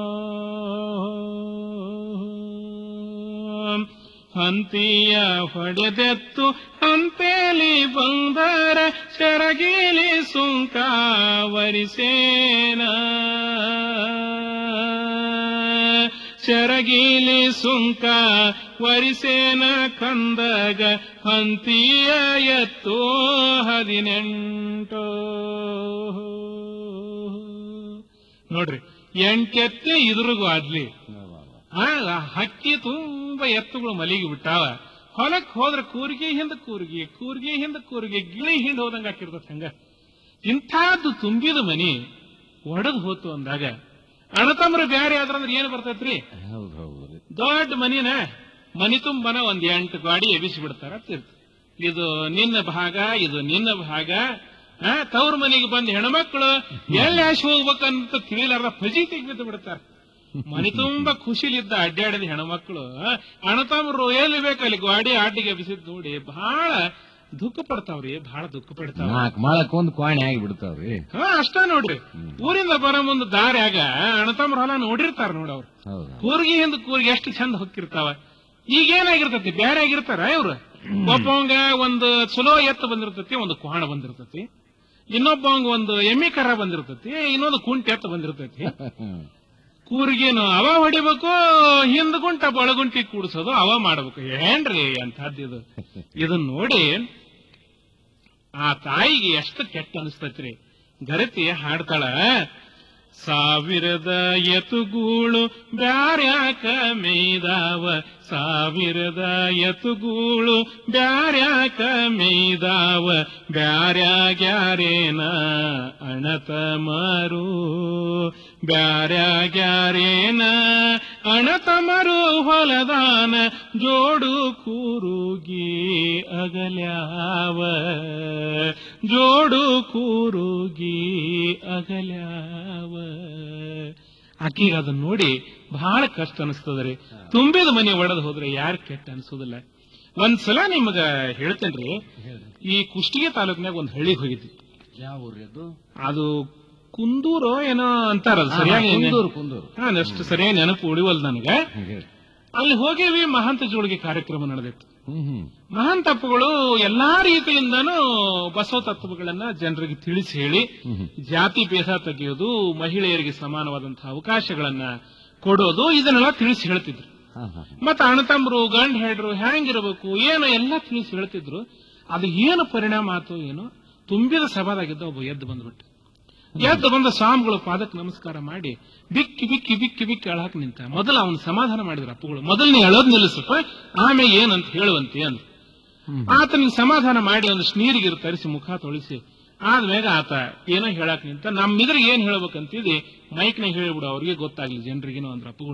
ಹಂತಿಯ ಹೊಡೆದೆತ್ತು ಹಂತೇಲಿ ಬಂದರ ಶರಗೀಲಿ ಸುಂಕ ವರಿಸೇನ, ಶರಗೀಲಿ ಸುಂಕ ವರಿಸೇನ ಕಂದಗ ಹಂತಿಯ ಎತ್ತು ಹದಿನೆಂಟು. ನೋಡ್ರಿ, ಎಂಟೆತ್ತೆ ಇದ್ರಿಗೂ ಆದ್ಲಿ ಹಕ್ಕಿ ತುಂಬಾ ಎತ್ತುಗಳು ಮಲಿಗಿ ಬಿಟ್ಟಾವ. ಹೊಲಕ್ ಹೋದ್ರ ಕೂರ್ಗಿ ಹಿಂದ ಕೂರ್ಗಿ, ಕೂರ್ಗಿ ಹಿಂದ ಕೂರ್ಗಿ, ಗಿಳಿ ಹಿಂದ ಹೋದಂಗ ಹಾಕಿರ್ತದ. ಹಂಗ ಇಂಥದ್ದು ತುಂಬಿದ ಮನಿ ಒಡದ್ ಹೋತು ಅಂದಾಗ ಅಣ್ಣತಮ್ಮರು ಬ್ಯಾರೆ ಆದ್ರಂದ್ರೆ ಏನ್ ಬರ್ತೈತ್ರಿ? ದೊಡ್ಡ ಮನಿನ ಮನಿ ತುಂಬನ ಒಂದ್ ಎಂಟು ಗಾಡಿ ಎಬಿಸಿ ಬಿಡ್ತಾರ. ಇದು ನಿನ್ನ ಭಾಗ, ಇದು ನಿನ್ನ ಭಾಗ. ತವ್ರ ಮನೆಗೆ ಬಂದ ಹೆಣ್ಮಕ್ಳು ಎಲ್ಲಿ ಆಶೆ ಹೋಗ್ಬೇಕಂತ ತಿಳಿಲಾರ್ದ ಫಜಿ ತೆಗ್ದು ಬಿಡ್ತಾರ. ಮನೆ ತುಂಬಾ ಖುಷಿಲಿದ್ದ ಅಡ್ಡಾಡಿದ ಹೆಣ್ಮಕ್ಳು ಅಣ್ಣತಮ್ಮರು ಎಲ್ಲಿ ಬೇಕಲ್ಲಿ ಗಾಡಿ ಆಟಿಗೆ ಬಿಸಿದ್ ನೋಡಿ ಬಹಳ ದುಃಖ ಪಡ್ತಾವ್ರಿ, ಬಹಳ ದುಃಖ ಪಡ್ತಾವ. ಮಾಡಕ್ಕೊಂದು ಕ್ವಾಣೆ ಆಗಿ ಬಿಡ್ತಾವ್ರಿ. ಹಾ, ಅಷ್ಟ ನೋಡ್ರಿ. ಊರಿಂದ ಬರೋ ಮುಂದೆ ದಾರ್ಯಾಗ ಅಣ್ಣತಮ್ಮರ ಹೊಲ ನೋಡಿರ್ತಾರ ನೋಡವ್ರು. ಕೂರ್ಗಿ ಹಿಂದ ಕೂರ್ಗಿ ಎಷ್ಟು ಚಂದ ಹೊಕ್ಕಿರ್ತಾವ. ಈಗೇನಾಗಿರ್ತತಿ, ಬೇರೆ ಆಗಿರ್ತಾರ ಇವ್ರು. ಒಬ್ಬವಂಗ ಒಂದು ಚಲೋ ಎತ್ತು ಬಂದಿರ್ತತಿ, ಒಂದು ಕ್ವಾಣ ಬಂದಿರ್ತತಿ. ಇನ್ನೊಬ್ಬವಂಗ ಒಂದು ಎಮ್ಮಿ ಕರ ಬಂದಿರ್ತತಿ, ಇನ್ನೊಂದು ಕುಂಟೆ ಎತ್ತು ಬಂದಿರ್ತತಿ. ಕೂರ್ಗೇನು ಅವ ಹೊಡಿಬೇಕು, ಹಿಂದ್ ಗುಂಟ ಬಳಗುಂಟಿ ಕೂಡಿಸೋದು ಅವ ಮಾಡ್ಬೇಕು. ಏನ್ರಿ ಅಂತಹದ್ದಿದು. ಇದನ್ನ ನೋಡಿ ಆ ತಾಯಿಗೆ ಎಷ್ಟು ಕೆಟ್ಟ ಅನಿಸ್ತೈತ್ರಿ. ಗರತಿ ಹಾಡ್ತಾಳ, ಸಾವಿರದ ಎತುಗೂಳು ಬ್ಯಾರ್ಯಾಕ ಮೇಯ್ದಾವ, ಸಾವಿರದ ಎತುಗೂಳು ಬ್ಯಾರ್ಯಾಕ ಮೇಯ್ದಾವ, ಬ್ಯಾರ್ಯಾಗ್ಯಾರೇನ ಅಣತಮರು, ಬ್ಯಾರ್ಯಾಗ್ಯಾರೇನ ಅಣತಮರು ಹೊಲದಾನ ಜೋಡು ಕೂರುಗಿ ಅಗಲ್ಯಾವ, ಜೋಡು ಕೂರುಗಿ ಅಗಲ್ಯಾವ. ಆಕಿಗೆ ಅದನ್ನ ನೋಡಿ ಬಹಳ ಕಷ್ಟ ಅನಿಸ್ತದ್ರಿ. ತುಂಬಿದ ಮನೆ ಒಡೆದು ಹೋದ್ರೆ ಯಾರು ಕೆಟ್ಟ ಅನ್ಸೋದಿಲ್ಲ. ಒಂದ್ಸಲ ನಿಮಗ ಹೇಳ್ತೇನ್ರಿ, ಈ ಕುಷ್ಟಗಿ ತಾಲೂಕಿನಾಗ ಒಂದ್ ಹಳ್ಳಿಗೆ ಹೋಗಿದ್ವಿ. ಯಾವ ಊರಿ ಅದು? ಅದು ಕುಂದೂರು ಏನೋ ಅಂತಾರ, ಸರಿಯಾಗಿ ಅಷ್ಟು ಸರಿಯಾಗಿ ನೆನಪು ಉಳಿವಲ್ ನನಗ. ಅಲ್ಲಿ ಹೋಗೇವಿ. ಮಹಾಂತ ಜೋಳಿಗೆ ಕಾರ್ಯಕ್ರಮ ನಡೆದಿತ್ತು. ಮಹಾಂತಪ್ಪಗಳು ಎಲ್ಲಾ ರೀತಿಯಿಂದನೂ ಬಸವ ತತ್ವಗಳನ್ನ ಜನರಿಗೆ ತಿಳಿಸಿ ಹೇಳಿ, ಜಾತಿ ಭೇದ ತೆಗೆಯೋದು, ಮಹಿಳೆಯರಿಗೆ ಸಮಾನವಾದಂತಹ ಅವಕಾಶಗಳನ್ನ ಕೊಡೋದು, ಇದನ್ನೆಲ್ಲ ತಿಳಿಸಿ ಹೇಳ್ತಿದ್ರು. ಮತ್ತೆ ಅಣ್ಣತಮ್ಮರು ಗಂಡ ಹೆಡ್ರು ಹೆಂಗಿರಬೇಕು ಏನು ಎಲ್ಲ ತಿಳಿಸಿ ಹೇಳ್ತಿದ್ರು. ಅದು ಏನು ಪರಿಣಾಮ ಆತೋ ಏನೋ, ತುಂಬಿದ ಸಭಾದಾಗಿದ್ದ ಒಬ್ಬ ಎದ್ದು ಬಂದ್ಬಿಟ್ಟು, ಎದ್ದು ಬಂದ ಸ್ವಾಮಿಗಳು ಪಾದಕ್ಕೆ ನಮಸ್ಕಾರ ಮಾಡಿ ಬಿಕ್ಕಿ ಬಿಕ್ಕಿ ಬಿಕ್ಕಿ ಬಿಕ್ಕಿ ಅಳಾಕ್ ನಿಂತ. ಮೊದಲು ಅವನು ಸಮಾಧಾನ ಮಾಡಿದ್ರು ಅಪ್ಪಗಳು. ಮೊದಲು ನೀ ಅಳೋದ್ ನಿಲ್ಲಿಸಪ್ಪ, ಆಮೇಲೆ ಏನಂತ ಹೇಳುವಂತೆ ಅಂತ ಆತನಿಗೆ ಸಮಾಧಾನ ಮಾಡಿ ಒಂದು ನೀರಿಗಿರು ತರಿಸಿ ಮುಖ ತೊಳಿಸಿ ಆದ್ಮೇಗ ಆತ ಏನೋ ಹೇಳಕ್ ನಿಂತ. ನಮ್ಮಿದ್ರೆ ಏನ್ ಹೇಳ್ಬೇಕಂತಿದೆ ಮೈಕ್ನಾಗ ಹೇಳಿಬಿಡು, ಅವ್ರಿಗೆ ಗೊತ್ತಾಗ್ಲಿ ಜನರಿಗೇನೋ ಅಂದ್ರ ಅಪ್ಪಗಳು.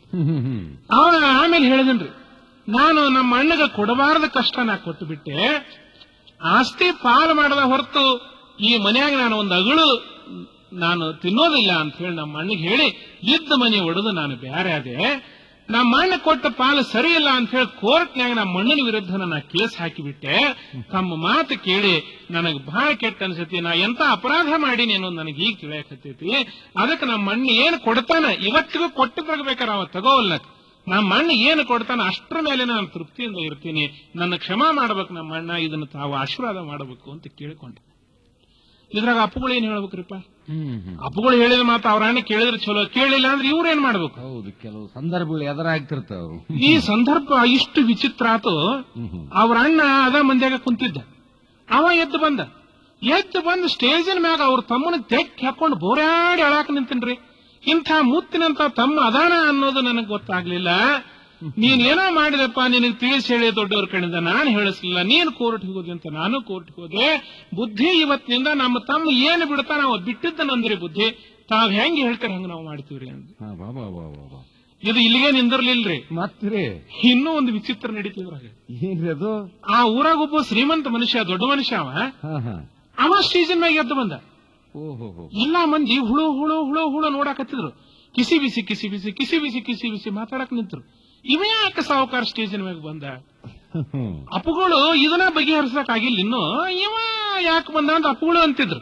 ಅವನ ಆಮೇಲೆ ಹೇಳಿದನ್ರಿ, ನಾನು ನಮ್ಮ ಅಣ್ಣಗ ಕೊಡಬಾರದ ಕಷ್ಟ ನಾ ಕೊಟ್ಟು ಬಿಟ್ಟೆ, ಆಸ್ತಿ ಪಾಲು ಮಾಡದ ಹೊರತು ಈ ಮನ್ಯಾಗ ನಾನು ಒಂದು ಅಗಳು ನಾನು ತಿನ್ನೋದಿಲ್ಲ ಅಂತ ಹೇಳಿ ನಮ್ಮ ಅಣ್ಣಗೆ ಹೇಳಿ ಇದ್ದ ಮನೆ ಒಡೆದು ನಾನು ಬ್ಯಾರೆ ಅದೇ. ನಮ್ಮ ಅಣ್ಣ ಕೊಟ್ಟ ಪಾಲು ಸರಿಯಿಲ್ಲ ಅಂತ ಹೇಳಿ ಕೋರ್ಟ್ನ್ಯಾಗ ನಮ್ಮ ಅಣ್ಣನ ವಿರುದ್ಧ ನನ್ನ ಕೇಸ್ ಹಾಕಿಬಿಟ್ಟೆ. ತಮ್ಮ ಮಾತು ಕೇಳಿ ನನಗೆ ಬಹಳ ಕೆಟ್ಟ ಅನ್ಸತಿ, ನಾ ಎಂತ ಅಪರಾಧ ಮಾಡೀನಿ ಅನ್ನೋದು ನನಗೆ ಈಗ ತಿಳಿಯಕತ್ತೈತಿ. ಅದಕ್ಕೆ ನಮ್ಮ ಅಣ್ಣ ಏನು ಕೊಡ್ತಾನ ಇವತ್ತಿಗೂ ಕೊಟ್ಟು ಬರ್ಬೇಕಾರೆ ಅವ ತಗೋವಲ್ಲ. ನಮ್ಮ ಅಣ್ಣ ಏನು ಕೊಡ್ತಾನ ಅಷ್ಟರ ಮೇಲೆ ನಾನು ತೃಪ್ತಿಯಿಂದ ಇರ್ತೀನಿ, ನನ್ನ ಕ್ಷಮಾ ಮಾಡ್ಬೇಕು ನಮ್ಮ ಅಣ್ಣ, ಇದನ್ನು ತಾವು ಆಶೀರ್ವಾದ ಮಾಡಬೇಕು ಅಂತ ಕೇಳಿಕೊಂಡೆ. ಇದ್ರಾಗ ಅಪ್ಪುಗಳು ಏನ್ ಹೇಳ್ಬೇಕ್ರಿಪ್ಪ? ಅಪ್ಪುಗಳು ಹೇಳಿದ ಮಾತು ಅವ್ರ ಅಣ್ಣ ಕೇಳಿದ್ರೆ ಚಲೋ, ಕೇಳಿಲ್ಲ ಅಂದ್ರೆ ಇವ್ರು ಏನ್ ಮಾಡ್ಬೇಕು? ಹೌದು, ಕೆಲವು ಸಂದರ್ಭಗಳು ಎದುರಾಗ್ತಿರ್ತಾವ. ಈ ಸಂದರ್ಭ ಇಷ್ಟು ವಿಚಿತ್ರ ಆತು. ಅವ್ರ ಅಣ್ಣ ಅದ ಮಂದ್ಯಾಗ ಕುಂತಿದ್ದ, ಅವ ಎದ್ದು ಬಂದ. ಎದ್ದು ಬಂದು ಸ್ಟೇಜಿನ ಮ್ಯಾಗ ಅವ್ರ ತಮ್ಮನ ತೆಕ್ಕಿ ಹಾಕೊಂಡು ಬೋರ್ಯಾಡಿ ಅಳಾಕ ನಿಂತನ್ರಿ. ಇಂಥ ಮುತ್ತಿನಂತ ತಮ್ಮ ಅದಾನ ಅನ್ನೋದು ನನಗೆ ಗೊತ್ತಾಗ್ಲಿಲ್ಲ. ನೀನೇನೋ ಮಾಡಿದಪ್ಪ, ನಿನಗೆ ತಿಳಿಸಿ ಹೇಳಿ ದೊಡ್ಡವ್ರ ಕಡೆಯಿಂದ ನಾನು ಹೇಳಿಸ್ಲಿಲ್ಲ, ನೀನು ಕೋರ್ಟ್ಗೆ ಹೋದೆ ಅಂತ ನಾನು ಕೋರ್ಟ್ಗೆ ಹೋದೆ. ಬುದ್ಧಿ ಇವತ್ತಿನಿಂದ ನಮ್ಮ ತಮ್ಮ ಏನು ಬಿಡ್ತಾ ನಾವು ಬಿಟ್ಟಿದ್ದನಂದ್ರಿ ಬುದ್ಧಿ, ತಾವ್ ಹೆಂಗ್ ಹೇಳ್ತಾರೆ ಹಂಗ ನಾವು ಮಾಡ್ತೀವ್ರಿ ಅಂತ. ಇದು ಇಲ್ಲಿಗೆ ನಿಂದಿರ್ಲಿಲ್ರಿ, ಮತ್ರಿ ಇನ್ನೂ ಒಂದು ವಿಚಿತ್ರ ನಡೀತಿದ್ರಾಗ. ಏನ್ರಿ ಅದು? ಆ ಊರಾಗ ಒಬ್ಬ ಶ್ರೀಮಂತ ಮನುಷ್ಯ, ದೊಡ್ಡ ಮನುಷ್ಯ ಅವ. ಅವ ಸ್ಟೇಜಿನ ಮ್ಯಾಗ ಎದ್ದು ಬಂದ. ಎಲ್ಲಾ ಮಂದಿ ಹುಳು ಹುಳು ಹುಳು ಹುಳು ನೋಡಾಕತ್ತಿದ್ರು. ಕಿಸಿ ಬಿಸಿ ಕಿಸಿ ಬಿಸಿ ಕಿಸಿ ಬಿಸಿ ಕಿಸಿ ಬಿಸಿ ಮಾತಾಡಕ್ ನಿಂತರು. ಇವೇ ಯಾಕೆ ಸಾವುಕಾರ ಸ್ಟೇಜಿನ ಮ್ಯಾಗ ಬಂದ? ಅಪ್ಪುಗಳು ಇದನ್ನ ಬಗೆಹರಿಸಕ್ ಆಗಿಲ್ಲ ಇನ್ನು, ಇವ ಯಾಕೆ ಬಂದ ಅಂತ ಅಪ್ಪುಗಳು ಅಂತಿದ್ರು.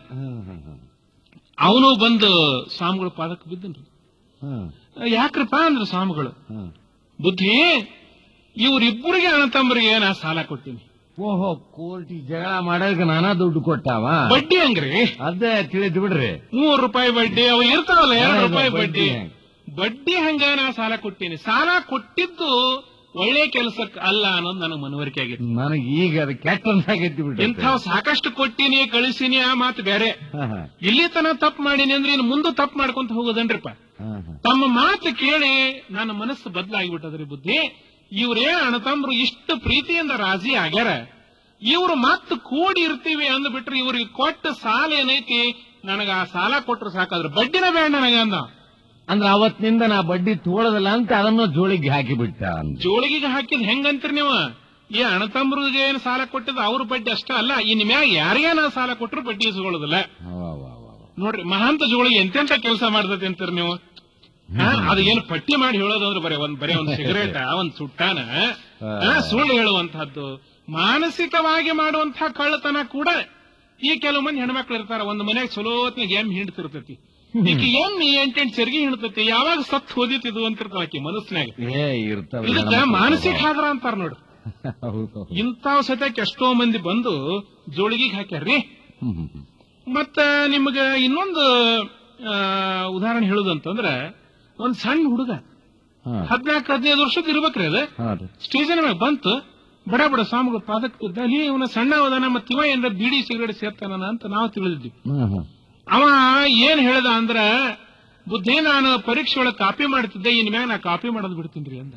ಅವನು ಬಂದು ಸ್ವಾಮಿಗಳು ಪಾದಕ್ಕೆ ಬಿದ್ದನ್ರಿ. ಯಾಕ್ರಪ್ಪ ಅಂದ್ರು ಸ್ವಾಮಿಗಳು, ಬುದ್ಧಿ ಇವ್ರಿಬ್ಬರಿಗೆ ಅಣ್ಣತಮ್ಮರಿಗೆ ನಾ ಸಾಲ ಕೊಡ್ತೀನಿ. ಓಹೋ, ಕೋರ್ಟಿ ಜಗಳ ಮಾಡಕ್ಕೆ ನಾನಾ ದುಡ್ಡು ಕೊಟ್ಟಾವ? ಬಡ್ಡಿ ಹಂಗ್ರಿ? ಅದೇ ತಿಳಿದು ಬಿಡ್ರಿ. ಮೂರು ರೂಪಾಯಿ ಬಡ್ಡಿ, ಅವು ಇರ್ತಾವಲ್ಲ ಎರಡು ರೂಪಾಯಿ ಬಡ್ಡಿ. ಬಡ್ಡಿ ಹಂಗ ನಾ ಸಾಲ ಕೊಟ್ಟೀನಿ. ಸಾಲ ಕೊಟ್ಟಿದ್ದು ಒಳ್ಳೆ ಕೆಲಸಕ್ಕೆ ಅಲ್ಲ ಅನ್ನೋದು ನನಗೆ ಮನವರಿಕೆ ಆಗಿತ್ತು. ನನಗೆ ಈಗ ಅದು ಕೆಟ್ಟ ಅನ್ಸಾಗೈತಿ ಬಿಡ್ರಿ. ಇಂಥವ್ ಸಾಕಷ್ಟು ಕೊಟ್ಟಿನಿ ಕಳಿಸಿನಿ, ಆ ಮಾತು ಬೇರೆ. ಇಲ್ಲಿ ತನ ತಪ್ಪು ಮಾಡೀನಿ ಅಂದ್ರೆ ಇನ್ನು ಮುಂದೆ ತಪ್ಪು ಮಾಡ್ಕೊಂತ ಹೋಗೋದನ್ರಿಪ್ಪ. ತಮ್ಮ ಮಾತು ಕೇಳಿ ನನ್ನ ಮನಸ್ಸು ಬದಲಾಗಿಬಿಟ್ಟದ್ರಿ ಬುದ್ಧಿ. ಇವ್ರೇ ಅಣ್ಣತಮ್ಮರು ಇಷ್ಟು ಪ್ರೀತಿಯಿಂದ ರಾಜಿ ಆಗ್ಯಾರ, ಇವ್ರು ಮತ್ ಕೂಡಿ ಇರ್ತೀವಿ ಅಂದ್ಬಿಟ್ರೆ ಇವ್ರಿಗೆ ಕೊಟ್ಟ ಸಾಲ ಏನೈತಿ, ನನಗ ಆ ಸಾಲ ಕೊಟ್ರು ಸಾಕಾದ್ರೆ ಬಡ್ಡಿನ ಬೇಡ ನನಗ ಅಂದ. ಅಂದ್ರೆ ಅವತ್ತಿನಿಂದ ನಾ ಬಡ್ಡಿ ತೋಳದಲ್ಲ ಅಂತ ಅದನ್ನು ಜೋಳಿಗೆ ಹಾಕಿಬಿಟ್ಟ. ಜೋಳಿಗೆ ಹಾಕಿದ್ ಹೆಂಗಂತೀರಿ ನೀವು? ಈ ಅಣ್ಣತಮ್ಮರಿಗೆ ಏನು ಸಾಲ ಕೊಟ್ಟಿದ್ದು ಅವ್ರ ಬಡ್ಡಿ ಅಷ್ಟೇ ಅಲ್ಲ, ಇನ್ ಮ್ಯಾಗ ಯಾರಿಗೇ ನಾ ಸಾಲ ಕೊಟ್ಟರು ಬಡ್ಡಿ ಇಸ್ಕೊಳ್ಳೋದಿಲ್ಲ. ನೋಡ್ರಿ ಮಹಾಂತ ಜೋಳಿಗೆ ಎಂತೆಂತ ಕೆಲಸ ಮಾಡ್ತೈತಿ ಅಂತೀರಿ ನೀವು. ಅದು ಏನು ಪಟ್ಟಿ ಮಾಡಿ ಹೇಳೋದು ಅಂದ್ರೆ ಬರೀ ಒಂದ್ ಬರೀ ಒಂದು ಸಿಗರೇಟ್ ಒಂದ್ ಸುಟ್ಟಾನ ಸುಳ್ಳು ಹೇಳುವಂತಹದ್ದು, ಮಾನಸಿಕವಾಗಿ ಮಾಡುವಂತಹ ಕಳ್ಳತನ ಕೂಡ. ಈ ಕೆಲವು ಮಂದಿ ಹೆಣ್ಮಕ್ಳು ಇರ್ತಾರ, ಒಂದು ಮನೆಗೆ ಚಲೋತ್ನಾಗ ಎಮ್ಮೆ ಹಿಂಡ್ತಿರ್ತೈತಿ, ಈಕೆ ಎಮ್ಮೆ ಎಂಟೆಂಟು ಚರ್ಗಿ ಹಿಂಡ್ತೈತಿ, ಯಾವಾಗ ಸತ್ ಹೋದಿತ್ತು ಅಂತಿರ್ತಾವ ಆಕಿ ಮನಸ್ಸಿನಾಗ. ಇದಕ್ಕ ಮಾನಸಿಕ ಆದ್ರ ಅಂತಾರ ನೋಡ್ರಿ. ಇಂಥವ್ ಸತ್ಯಕ್ಕೆ ಎಷ್ಟೋ ಮಂದಿ ಬಂದು ಜೋಳಿಗೆಗೆ ಹಾಕ್ಯಾರ್ರಿ. ಮತ್ತ ನಿಮ್ಗ ಇನ್ನೊಂದು ಉದಾಹರಣೆ ಹೇಳುದಂತಂದ್ರ, ಒಂದ್ ಸಣ್ಣ ಹುಡುಗ ಹದಿನಾಲ್ಕು ಹದಿನೈದು ವರ್ಷದ ಇರ್ಬೇಕ್ರಿ, ಅದ ಸ್ಟೇಜಿನ ಮ್ಯಾಗ ಬಂತು, ಬಡ ಬಡ ಸ್ವಾಮಿಗಳು ಪಾದಕ್ಕೆ ಬಿದ್ದ. ಅಲ್ಲಿ ಇವನ ಸಣ್ಣ ಹೋದಾನ, ಮತ್ತ ಇವ ಏನಾರ ಬೀಡಿ ಸಿಗರೇಟ್ ಸೇರ್ತಾನ ಅಂತ ನಾವು ತಿಳಿದಿದ್ವಿ. ಅವ ಏನ್ ಹೇಳ್ದ ಅಂದ್ರ, ಬುದ್ಧಿ ನಾನು ಪರೀಕ್ಷೆ ಒಳಗೆ ಕಾಪಿ ಮಾಡ್ತಿದ್ದೆ, ಇನ್ ಮ್ಯಾಗ ನಾ ಕಾಪಿ ಮಾಡೋದ್ ಬಿಡ್ತೀನಿ ಅಂದ.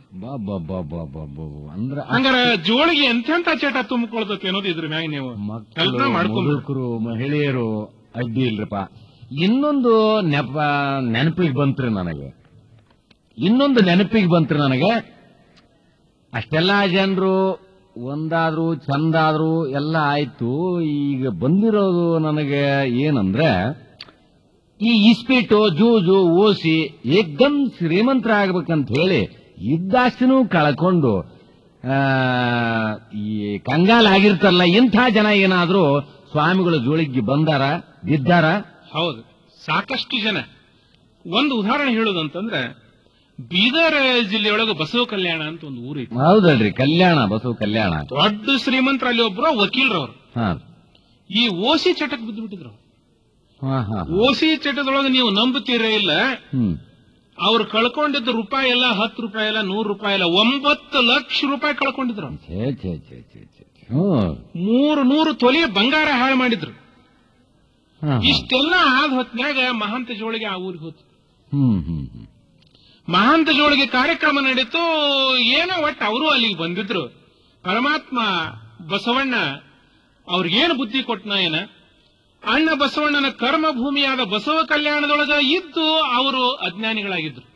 ಹಂಗಾರ ಜೋಳಿಗೆ ಎಂತೆಂತ ಚಟ ತುಂಬಿಕೊಳ್ತತಿ ಅನ್ನೋದು ಇದ್ರ ಮ್ಯಾಗ ನೀವು ಕಲ್ಪನಾ ಮಾಡ್ಕೊಂಡ್ರು. ಮಹಿಳೆಯರು ಅಡ್ಡಿ ಇಲ್ರಪ್ಪ. ಇನ್ನೊಂದು ನೆಪ ನೆನಪಿಗೆ ಬಂತ್ರಿ ನನಗೆ, ಇನ್ನೊಂದು ನೆನಪಿಗೆ ಬಂತ್ರಿ ನನಗೆ. ಅಷ್ಟೆಲ್ಲಾ ಜನರು ಒಂದಾದ್ರು ಚಂದಾದ್ರು ಎಲ್ಲ ಆಯ್ತು. ಈಗ ಬಂದಿರೋದು ನನಗೆ ಏನಂದ್ರೆ, ಈ ಇಸ್ಪೀಟು ಜೂಜು ಓಸಿ ಏಕ್ದಮ್ ಶ್ರೀಮಂತರಾಗಬೇಕಂತ ಹೇಳಿ ಇದ್ದಾಸ್ತಿನೂ ಕಳ್ಕೊಂಡು ಈ ಕಂಗಾಲಾಗಿರ್ತಾರಲ್ಲ, ಇಂಥ ಜನ ಏನಾದ್ರೂ ಸ್ವಾಮಿಗಳ ಜೋಳಿಗೆ ಬಂದಾರ ಬಿದ್ದಾರ? ಹೌದು, ಸಾಕಷ್ಟು ಜನ. ಒಂದು ಉದಾಹರಣೆ ಹೇಳುದಂತಂದ್ರೆ, ಬೀದರ್ ಜಿಲ್ಲೆಯೊಳಗೆ ಬಸವ ಕಲ್ಯಾಣ ಅಂತ ಒಂದು ಊರಿತ್ತು. ಹೌದಲ್ರಿ, ಕಲ್ಯಾಣ, ಬಸವ ಕಲ್ಯಾಣ. ದೊಡ್ಡ ಶ್ರೀಮಂತರ ಅಲ್ಲಿ ಒಬ್ರು ವಕೀಲರವ್ರು ಹಾ ಈ ಓಸಿ ಚಟಕ್ ಬಿದ್ದು ಬಿಟ್ಟಿದ್ರು. ಹಾ ಹಾ ಓಸಿ ಚಟದೊಳಗೆ ನೀವು ನಂಬುತ್ತೀರೇ ಇಲ್ಲ, ಹ್ಮ್ ಅವ್ರು ಕಳ್ಕೊಂಡಿದ್ದ ರೂಪಾಯಿ ಎಲ್ಲ ಹತ್ತು ರೂಪಾಯಿ ಎಲ್ಲ ನೂರು ರೂಪಾಯಿ ಎಲ್ಲ ಒಂಬತ್ತು ಲಕ್ಷ ರೂಪಾಯಿ ಕಳ್ಕೊಂಡಿದ್ರು. ಛೇ ಛೇ ಛೇ ಛೇ ಛೇ ಹ್ಮ್ ಮೂರು ನೂರು ತೊಲೆ ಬಂಗಾರ ಹಾಳು ಮಾಡಿದ್ರು. ಹಾ, ಹಾ. ಇಷ್ಟೆಲ್ಲ ಆದ ಹೊತ್ನ್ಯಾಗ ಮಹಾಂತ ಜೋಳಿಗೆ ಆ ಊರಿಗೆ ಹೋತು. ಹ್ಮ್ ಹ್ಮ್ ಹ್ಮ್ ಮಹಾಂತ ಜೋಳಿಗೆ ಕಾರ್ಯಕ್ರಮ ನಡೀತು. ಏನೋ ಒಟ್ಟು ಅವರು ಅಲ್ಲಿಗೆ ಬಂದಿದ್ರು. ಪರಮಾತ್ಮ ಬಸವಣ್ಣ ಅವ್ರಿಗೇನು ಬುದ್ಧಿ ಕೊಟ್ನ ಏನ, ಅಣ್ಣ ಬಸವಣ್ಣನ ಕರ್ಮಭೂಮಿಯಾದ ಬಸವ ಕಲ್ಯಾಣದೊಳಗ ಇದ್ದು ಅವರು ಅಜ್ಞಾನಿಗಳಾಗಿದ್ರು.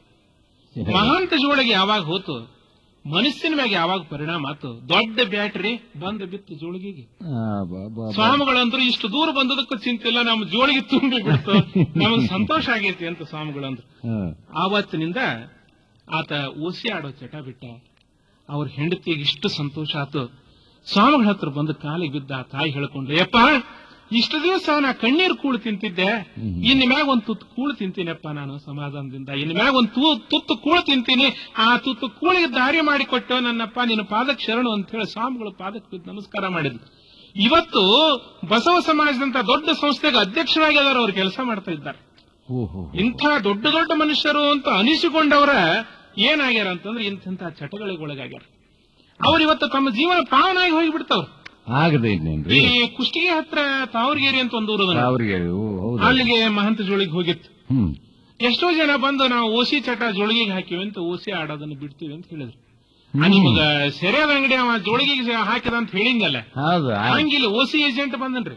ಮಹಾಂತ ಜೋಳಿಗೆ ಯಾವಾಗ ಹೋತು, ಮನಸ್ಸಿನ ಮ್ಯಾಗ ಯಾವಾಗ ಪರಿಣಾಮ ಆತು, ದೊಡ್ಡ ಬ್ಯಾಟ್ರಿ ಬಂದು ಬಿತ್ತು ಜೋಳಿಗೆಗೆ. ಸ್ವಾಮಿಗಳಂದ್ರು ಇಷ್ಟು ದೂರ ಬಂದದಕ್ಕೂ ಚಿಂತಿಲ್ಲ, ನಮ್ಮ ಜೋಳಿಗೆ ತುಂಬಿ ಬಿಡ್ತು, ನಮಗ್ ಸಂತೋಷ ಆಗೈತಿ ಅಂತ ಸ್ವಾಮಿಗಳಂದ್ರು. ಆವತ್ತಿನಿಂದ ಆತ ಓಸಿ ಆಡೋ ಚಟ ಬಿಟ್ಟ. ಅವ್ರ ಹೆಂಡತಿಗೆ ಇಷ್ಟು ಸಂತೋಷ ಆತು. ಸ್ವಾಮಿಗಳ ಹತ್ರ ಬಂದು ಕಾಲಿಗೆ ಬಿದ್ದ. ತಾಯಿ ಹೇಳ್ಕೊಂಡ್ರೆ, ಯಪ್ಪ ಇಷ್ಟು ದಿವಸ ನಾ ಕಣ್ಣೀರು ಕೂಳು ತಿಂತಿದ್ದೆ, ಇನ್ ಮ್ಯಾಗ ಒಂದು ತುತ್ತು ಕೂಳು ತಿಂತೀನಪ್ಪ ನಾನು ಸಮಾಧಾನದಿಂದ, ಇನ್ ಮ್ಯಾಗ ಒಂದು ತೂ ತುತ್ತು ಕೂಳು ತಿಂತೀನಿ, ಆ ತುತ್ತು ಕೂಳಿಗೆ ದಾರಿ ಮಾಡಿಕೊಟ್ಟು ನನ್ನಪ್ಪ ನಿನ್ನ ಪಾದಕ್ಕೆ ಶರಣು ಅಂತ ಹೇಳಿ ಸ್ವಾಮಿಗಳು ಪಾದಕ್ಕೆ ಬಿದ್ದು ನಮಸ್ಕಾರ ಮಾಡಿದ್ರು. ಇವತ್ತು ಬಸವ ಸಮಾಜದಂತ ದೊಡ್ಡ ಸಂಸ್ಥೆಗೆ ಅಧ್ಯಕ್ಷರಾಗಿ ಅದರ ಅವ್ರು ಕೆಲಸ ಮಾಡ್ತಾ ಇದ್ದಾರೆ. ಇಂಥ ದೊಡ್ಡ ದೊಡ್ಡ ಮನುಷ್ಯರು ಅಂತ ಅನಿಸಿಕೊಂಡವರ ಏನಾಗ್ಯಾರ ಅಂತಂದ್ರೆ ಇಂಥ ಚಟಗಳಿಗೆ ಒಳಗಾಗ್ಯಾರ. ಅವ್ರು ಇವತ್ತು ತಮ್ಮ ಜೀವನ ಪಾವನಾಗಿ ಹೋಗಿಬಿಡ್ತಾವ್ರು. ಆಗದೆ ಈ ಕುಷ್ಟಗಿ ಹತ್ರ ತಾವರ್ಗೇರಿ ಅಂತ ಒಂದು ಊರು, ಅಲ್ಲಿಗೆ ಮಹಂತ ಜೋಳಿಗೆ ಹೋಗಿತ್ತು. ಎಷ್ಟೋ ಜನ ಬಂದು ನಾವು ಓಸಿ ಚಟ ಜೋಳಿಗೆಗೆ ಹಾಕಿವಿ ಅಂತ ಓಸಿ ಆಡೋದನ್ನು ಬಿಡ್ತೀವಿ ಅಂತ ಹೇಳಿದ್ರು. ನಿಮಗ ಸೆರೆದ ಅಂಗಡಿ ಅವ ಜೋಳಿಗೆಗೆ ಹಾಕಿದ ಅಂತ ಹೇಳಿದ್ನಲ್ಲ, ಹಂಗಿಲ್ಲ ಓಸಿ ಏಜೆಂಟ್ ಬಂದನ್ರಿ.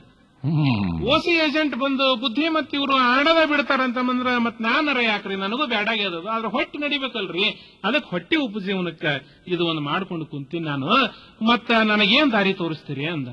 ಓಸಿ ಏಜೆಂಟ್ ಬಂದು ಬುದ್ಧಿ ಮತ್ ಇವರು ಆಡದ ಬಿಡ್ತಾರಂತ ಬಂದ್ರ ಮತ್ ನಾನರ ಯಾಕ್ರಿ, ನನಗೂ ಬ್ಯಾಡಾಗ್ಯದ, ಆದ್ರೆ ಹೊಟ್ಟೆ ನಡಿಬೇಕಲ್ರಿ, ಅದಕ್ಕೆ ಹೊಟ್ಟೆ ಉಪಜೀವನಕ್ಕ ಇದು ಒಂದು ಮಾಡ್ಕೊಂಡು ಕುಂತೀನಿ ನಾನು, ಮತ್ತ ನನಗೇನ್ ದಾರಿ ತೋರಿಸ್ತೀರಿ ಅಂದ.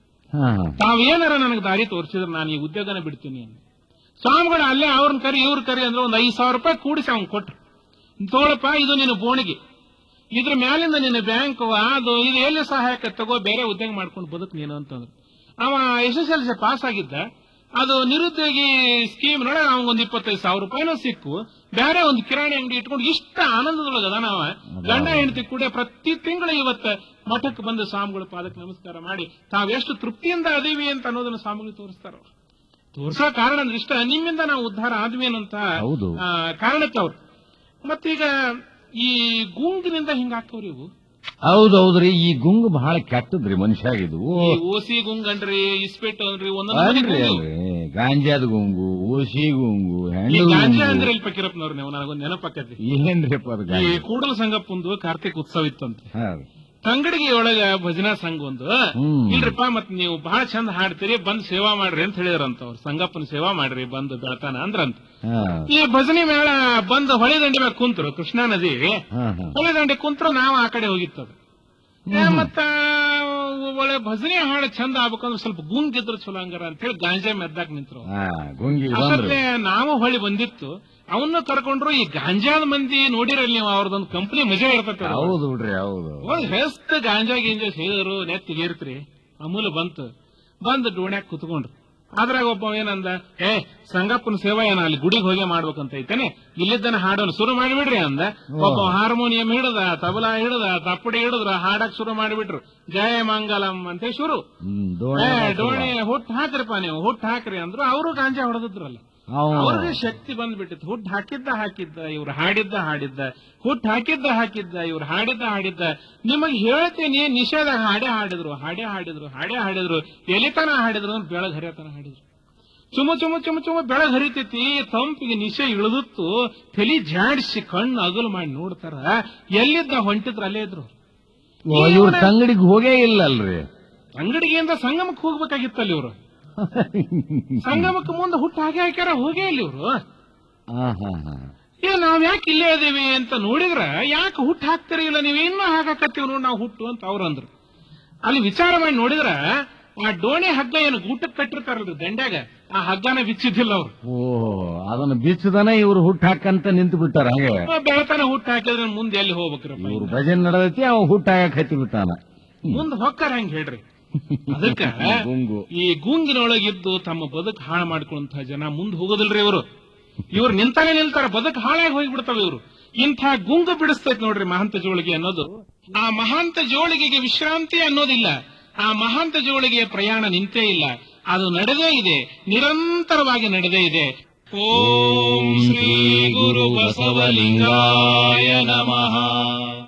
ತಾವೇನಾರ ನನಗೆ ದಾರಿ ತೋರಿಸಿದ್ರೆ ನಾನು ಈ ಉದ್ಯೋಗನ ಬಿಡ್ತೀನಿ ಅಂದ. ಸ್ವಾಮಿಗಳು ಅಲ್ಲೇ ಅವ್ರನ್ನ ಕರಿ ಇವ್ರ ಕರಿ ಅಂದ್ರೆ ಒಂದ್ ಐದು ಸಾವಿರ ರೂಪಾಯಿ ಕೂಡಿಸಿ ಅವ್ನ್ ಕೊಟ್ರು. ತೋಳಪ್ಪ ಇದು ನಿನ್ನ ಬೋಣಿಗೆ, ಇದ್ರ ಮ್ಯಾಲಿಂದ ನಿನ್ನ ಬ್ಯಾಂಕ್ ಅದು ಇದು ಎಲ್ಲಿ ಸಹಾಯಕ ತಗೋ, ಬೇರೆ ಉದ್ಯೋಗ ಮಾಡ್ಕೊಂಡು ಬದುಕು ನೀನು ಅಂತಂದ್ರು. ಅವ S S L C pass ಆಗಿದ್ದ. ಅದು ನಿರುದ್ಯೋಗಿ ಸ್ಕೀಮ್ ನೊಳಗೆ ಅವಗೊಂದು ಇಪ್ಪತ್ತೈದು ಸಾವಿರ ರೂಪಾಯಿನೂ ಸಿಕ್ಕು. ಬೇರೆ ಒಂದು ಕಿರಾಣಿ ಅಂಗಡಿ ಇಟ್ಕೊಂಡು ಇಷ್ಟ ಆನಂದದೊಳಗದ ನಾವ ಗಂಡ ಹೆಂಡತಿ ಕೂಡ ಪ್ರತಿ ತಿಂಗಳು ಇವತ್ತ ಮಠಕ್ಕೆ ಬಂದು ಸ್ವಾಮಿಗಳು ಪಾದಕ್ಕೆ ನಮಸ್ಕಾರ ಮಾಡಿ ತಾವೆಷ್ಟು ತೃಪ್ತಿಯಿಂದ ಅದೀವಿ ಅಂತ ಅನ್ನೋದನ್ನ ಸ್ವಾಮಿಗಳು ತೋರಿಸ್ತಾರ. ಅವ್ರು ತೋರ್ಸೋ ಕಾರಣ ಅಂದ್ರೆ ಇಷ್ಟ, ನಿಮ್ಮಿಂದ ನಾವು ಉದ್ಧಾರ ಆದ್ವಿ ಅನ್ನೋಂತ ಕಾರಣಕ್ಕೆ ಅವ್ರು. ಮತ್ತೀಗ ಈ ಗುಂಗಿನಿಂದ ಹಿಂಗಾಗ್ತವ್ರಿ ಇವು. ಹೌದೌದ್ರಿ, ಈ ಗುಂಗು ಬಹಳ ಕೆಟ್ಟದ್ರಿ ಮನುಷ್ಯಾಗಿದು. ಓಸಿ ಗುಂಗನ್ರಿ, ಇಸ್ಪೆಟ್ ಅನ್ರಿ, ಒಂದೊಂದ್ರಿ ಗಾಂಜಾದ ಗುಂಗು, ಓಸಿ ಗುಂಗು, ಗಾಂಜಾ ಅಂದ್ರೆ ಇಲ್ಲಿ ಪಕ್ಕಿರಪ್ಪನವ್ರು ನೀವು ನನಗೊಂದು ನೆನಪಕ್ಕತಿ. ಏನ್ರಿಪ್ಪ ಅದು? ಈ ಕೂಡಲ ಸಂಗಪ್ಪಂದು ಕಾರ್ತಿಕ್ ಉತ್ಸವ ಇತ್ತಂತೆ. ತಂಗಡಿಗೆ ಒಳಗ ಭಜನಾ ಸಂಘ ಒಂದು ಇಲ್ರಿಪ್ಪ, ಮತ್ ನೀವು ಬಹಳ ಚಂದ ಹಾಡ್ತೀರಿ, ಬಂದ್ ಸೇವಾ ಮಾಡ್ರಿ ಅಂತ ಹೇಳಿದ್ರಂತ. ಅವ್ರು ಸಂಗಪ್ಪನ ಸೇವಾ ಮಾಡ್ರಿ ಬಂದು ಬೆಳತಾನ ಅಂದ್ರಂತ. ಈ ಭಜನಿ ಮೇಳ ಬಂದು ಹೊಳೆ ದಂಡಿ ಮ್ಯಾಗ ಕುಂತರು, ಕೃಷ್ಣಾ ನದಿ ಹೊಳೆ ದಂಡಿ ಕುಂತರು, ನಾವು ಆ ಕಡೆ ಹೋಗಿತ್ತದ. ಮತ್ತ ಒಳ್ಳೆ ಭಜನೆ ಹಾಡು ಚಂದ ಆಗ್ಬೇಕಂದ್ರೆ ಸ್ವಲ್ಪ ಗುಂಗಿದ್ರು ಚಲೋ ಹಂಗಾರ ಅಂತ ಹೇಳಿ ಗಾಂಜಾ ಮೆದ್ದಾಕ್ ನಿಂತರು. ಅಷ್ಟೇ ನಾವು ಹೊಳಿ ಬಂದಿತ್ತು, ಅವನ್ನ ಕರ್ಕೊಂಡ್ರು. ಈ ಗಾಂಜಾದ ಮಂದಿ ನೋಡಿರಲ್ಲ ನೀವು, ಅವ್ರದೊಂದು ಕಂಪನಿ ಮಜಾ ಇರ್ತೈತೆ. ಹೌದು ಬಿಡ್ರಿ, ಹೌದು. ಹೆಸ್ತ್ ಗಾಂಜಾ ಗಿಂಜಾ ಸೇರಿದ್ರು, ನೆತ್ತಿಗೇರ್ತ್ರಿ. ಅಮೂಲ ಬಂತು, ಬಂದು ಡೋಣ್ಯಾಕ್ ಕುತ್ಕೊಂಡ್ರು. ಅದ್ರಾಗ ಒಬ್ಬ ಏನಂದ, ಏ ಸಂಗಪ್ಪನ ಸೇವಾ ಏನ ಅಲ್ಲಿ ಗುಡಿಗೆ ಹೋಗಿ ಮಾಡ್ಬೇಕಂತ ಐತೇನೆ, ಇಲ್ಲಿದ್ದನ ಹಾಡೋನು ಶುರು ಮಾಡಿಬಿಡ್ರಿ ಅಂದ. ಒಬ್ಬ ಹಾರ್ಮೋನಿಯಂ ಹಿಡದ, ತಬಲಾ ಹಿಡದ, ತಪ್ಪಡಿ ಹಿಡಿದ್ರ, ಹಾಡಕ್ ಶುರು ಮಾಡಿಬಿಟ್ರು. ಜಯ ಮಂಗಲಂ ಅಂತ ಶುರು. ಡೋಣೆ ಹುಟ್ಟು ಹಾಕ್ರಿಪ್ಪ ನೀವು, ಹುಟ್ಟು ಹಾಕ್ರಿ ಅಂದ್ರು. ಅವರು ಗಾಂಜಾ ಹೊಡೆದಿದ್ರಲ್ಲ, ಅವ್ರಿಗೆ ಶಕ್ತಿ ಬಂದ್ಬಿಟ್ಟಿತ್ತು. ಹುಟ್ಟು ಹಾಕಿದ್ದ ಹಾಕಿದ್ದ ಇವ್ರು ಹಾಡಿದ್ದ ಹಾಡಿದ್ದ, ಹುಟ್ಟು ಹಾಕಿದ್ದ ಹಾಕಿದ್ದ ಇವ್ರು ಹಾಡಿದ್ದ ಹಾಡಿದ್ದ. ನಿಮಗೆ ಹೇಳ್ತೀನಿ, ನಿಷೇಧ ಹಾಡೇ ಹಾಡಿದ್ರು, ಹಾಡೇ ಹಾಡಿದ್ರು, ಹಾಡೇ ಹಾಡಿದ್ರು, ಎಲಿತನ ಹಾಡಿದ್ರು, ಬೆಳಗ್ ಹರಿಯತನ ಹಾಡಿದ್ರು. ಚುಮ ಚುಮ ಚುಮ ಚುಮ ಬೆಳಗ್ ಹರಿತೈತಿ, ತಂಪಿಗೆ ನಿಶೆ ಇಳಿದಿತ್ತು, ತಲಿ ಜಾಡಿಸಿ ಕಣ್ಣು ಅಗಲು ಮಾಡಿ ನೋಡ್ತಾರ. ಎಲ್ಲಿದ್ದ ಹೊಂಟಿದ್ರು ಅಲ್ಲೇ ಇದ್ರು. ಇವ್ರ ತಂಗಡಿಗೆ ಹೋಗೇ ಇಲ್ಲ ಅಲ್ರಿ. ಅಂಗಡಿಗೆಯಿಂದ ಸಂಗಮಕ್ಕೆ ಹೋಗ್ಬೇಕಾಗಿತ್ತಲ್ಲಿ ಇವ್ರು. ಸಂಗಮಕ್ಕೆ ಮುಂದೆ ಹುಟ್ಟು ಹಾಗೆ ಹಾಕ್ಯಾರ, ಹೋಗೇ ಇಲ್ಲ ಇವ್ರು. ಏ ನಾವ್ ಯಾಕೆ ಇಲ್ಲೇ ಇದೀವಿ ಅಂತ ನೋಡಿದ್ರ, ಯಾಕೆ ಹುಟ್ಟು ಹಾಕ್ತಿರ ಇಲ್ಲ ನೀವು, ಇನ್ನೂ ಹಾಕಾಕತ್ತೀವಿ ನೋಡಿ ನಾವು ಹುಟ್ಟು ಅಂತ ಅವ್ರು ಅಂದ್ರು. ಅಲ್ಲಿ ವಿಚಾರ ಮಾಡಿ ನೋಡಿದ್ರ ಆ ಡೋಣಿ ಹಗ್ಗ ಏನು ಊಟಕ್ಕೆ ಕಟ್ಟಿರ್ತಾರಲ್ರಿ ದಂಡ್ಯಾಗ, ಆ ಹಗ್ಗನ ಬಿಚ್ಚಿದ್ದಿಲ್ಲ ಅವ್ರು. ಓ ಅದನ್ನ ಬಿಚ್ಚದನ ಇವ್ರು ಹುಟ್ಟು ಹಾಕಂತ ನಿಂತು ಬಿಟ್ಟಾರ. ಹಾಗೆ ಬೆಳತನ ಹುಟ್ಟು ಹಾಕಿದ್ರೆ ಮುಂದೆ ಎಲ್ಲಿ ಹೋಗ್ಬೇಕ್ರಪ್ಪ, ಇವ್ರು ಭಜನ್ ನಡೆದೈತಿ, ಅವ್ ಹುಟ್ಟು ಹಾಕಕ್ ಹತ್ತಿ ಬಿಟ್ಟಾನ. ಮುಂದೆ ಹೊಕ್ಕಾರ ಹೆಂಗ್ ಹೇಳ್ರಿ. ಅದಕ್ಕ ಈ ಗುಂಗಿನೊಳಗಿದ್ದು ತಮ್ಮ ಬದುಕು ಹಾಳು ಮಾಡ್ಕೊಳ್ಳುವಂತಹ ಜನ ಮುಂದೆ ಹೋಗೋದಿಲ್ರಿ ಇವರು. ಇವ್ರು ನಿಂತಾನೆ ನಿಲ್ತಾರ, ಬದುಕು ಹಾಳಾಗಿ ಹೋಗಿಬಿಡ್ತಾವ ಇವರು. ಇಂಥ ಗುಂಗು ಬಿಡಿಸ್ತೈತೆ ನೋಡ್ರಿ ಮಹಾಂತ ಜೋಳಿಗೆ ಅನ್ನೋದು. ಆ ಮಹಾಂತ ಜೋಳಿಗೆಗೆ ವಿಶ್ರಾಂತಿ ಅನ್ನೋದಿಲ್ಲ. ಆ ಮಹಾಂತ ಜೋಳಿಗೆಯ ಪ್ರಯಾಣ ನಿಂತೇ ಇಲ್ಲ, ಅದು ನಡೆದೇ ಇದೆ, ನಿರಂತರವಾಗಿ ನಡೆದೇ ಇದೆ. ಓಂ ಶ್ರೀ ಗುರು ಬಸವಲಿಂಗಾಯ ನಮಃ.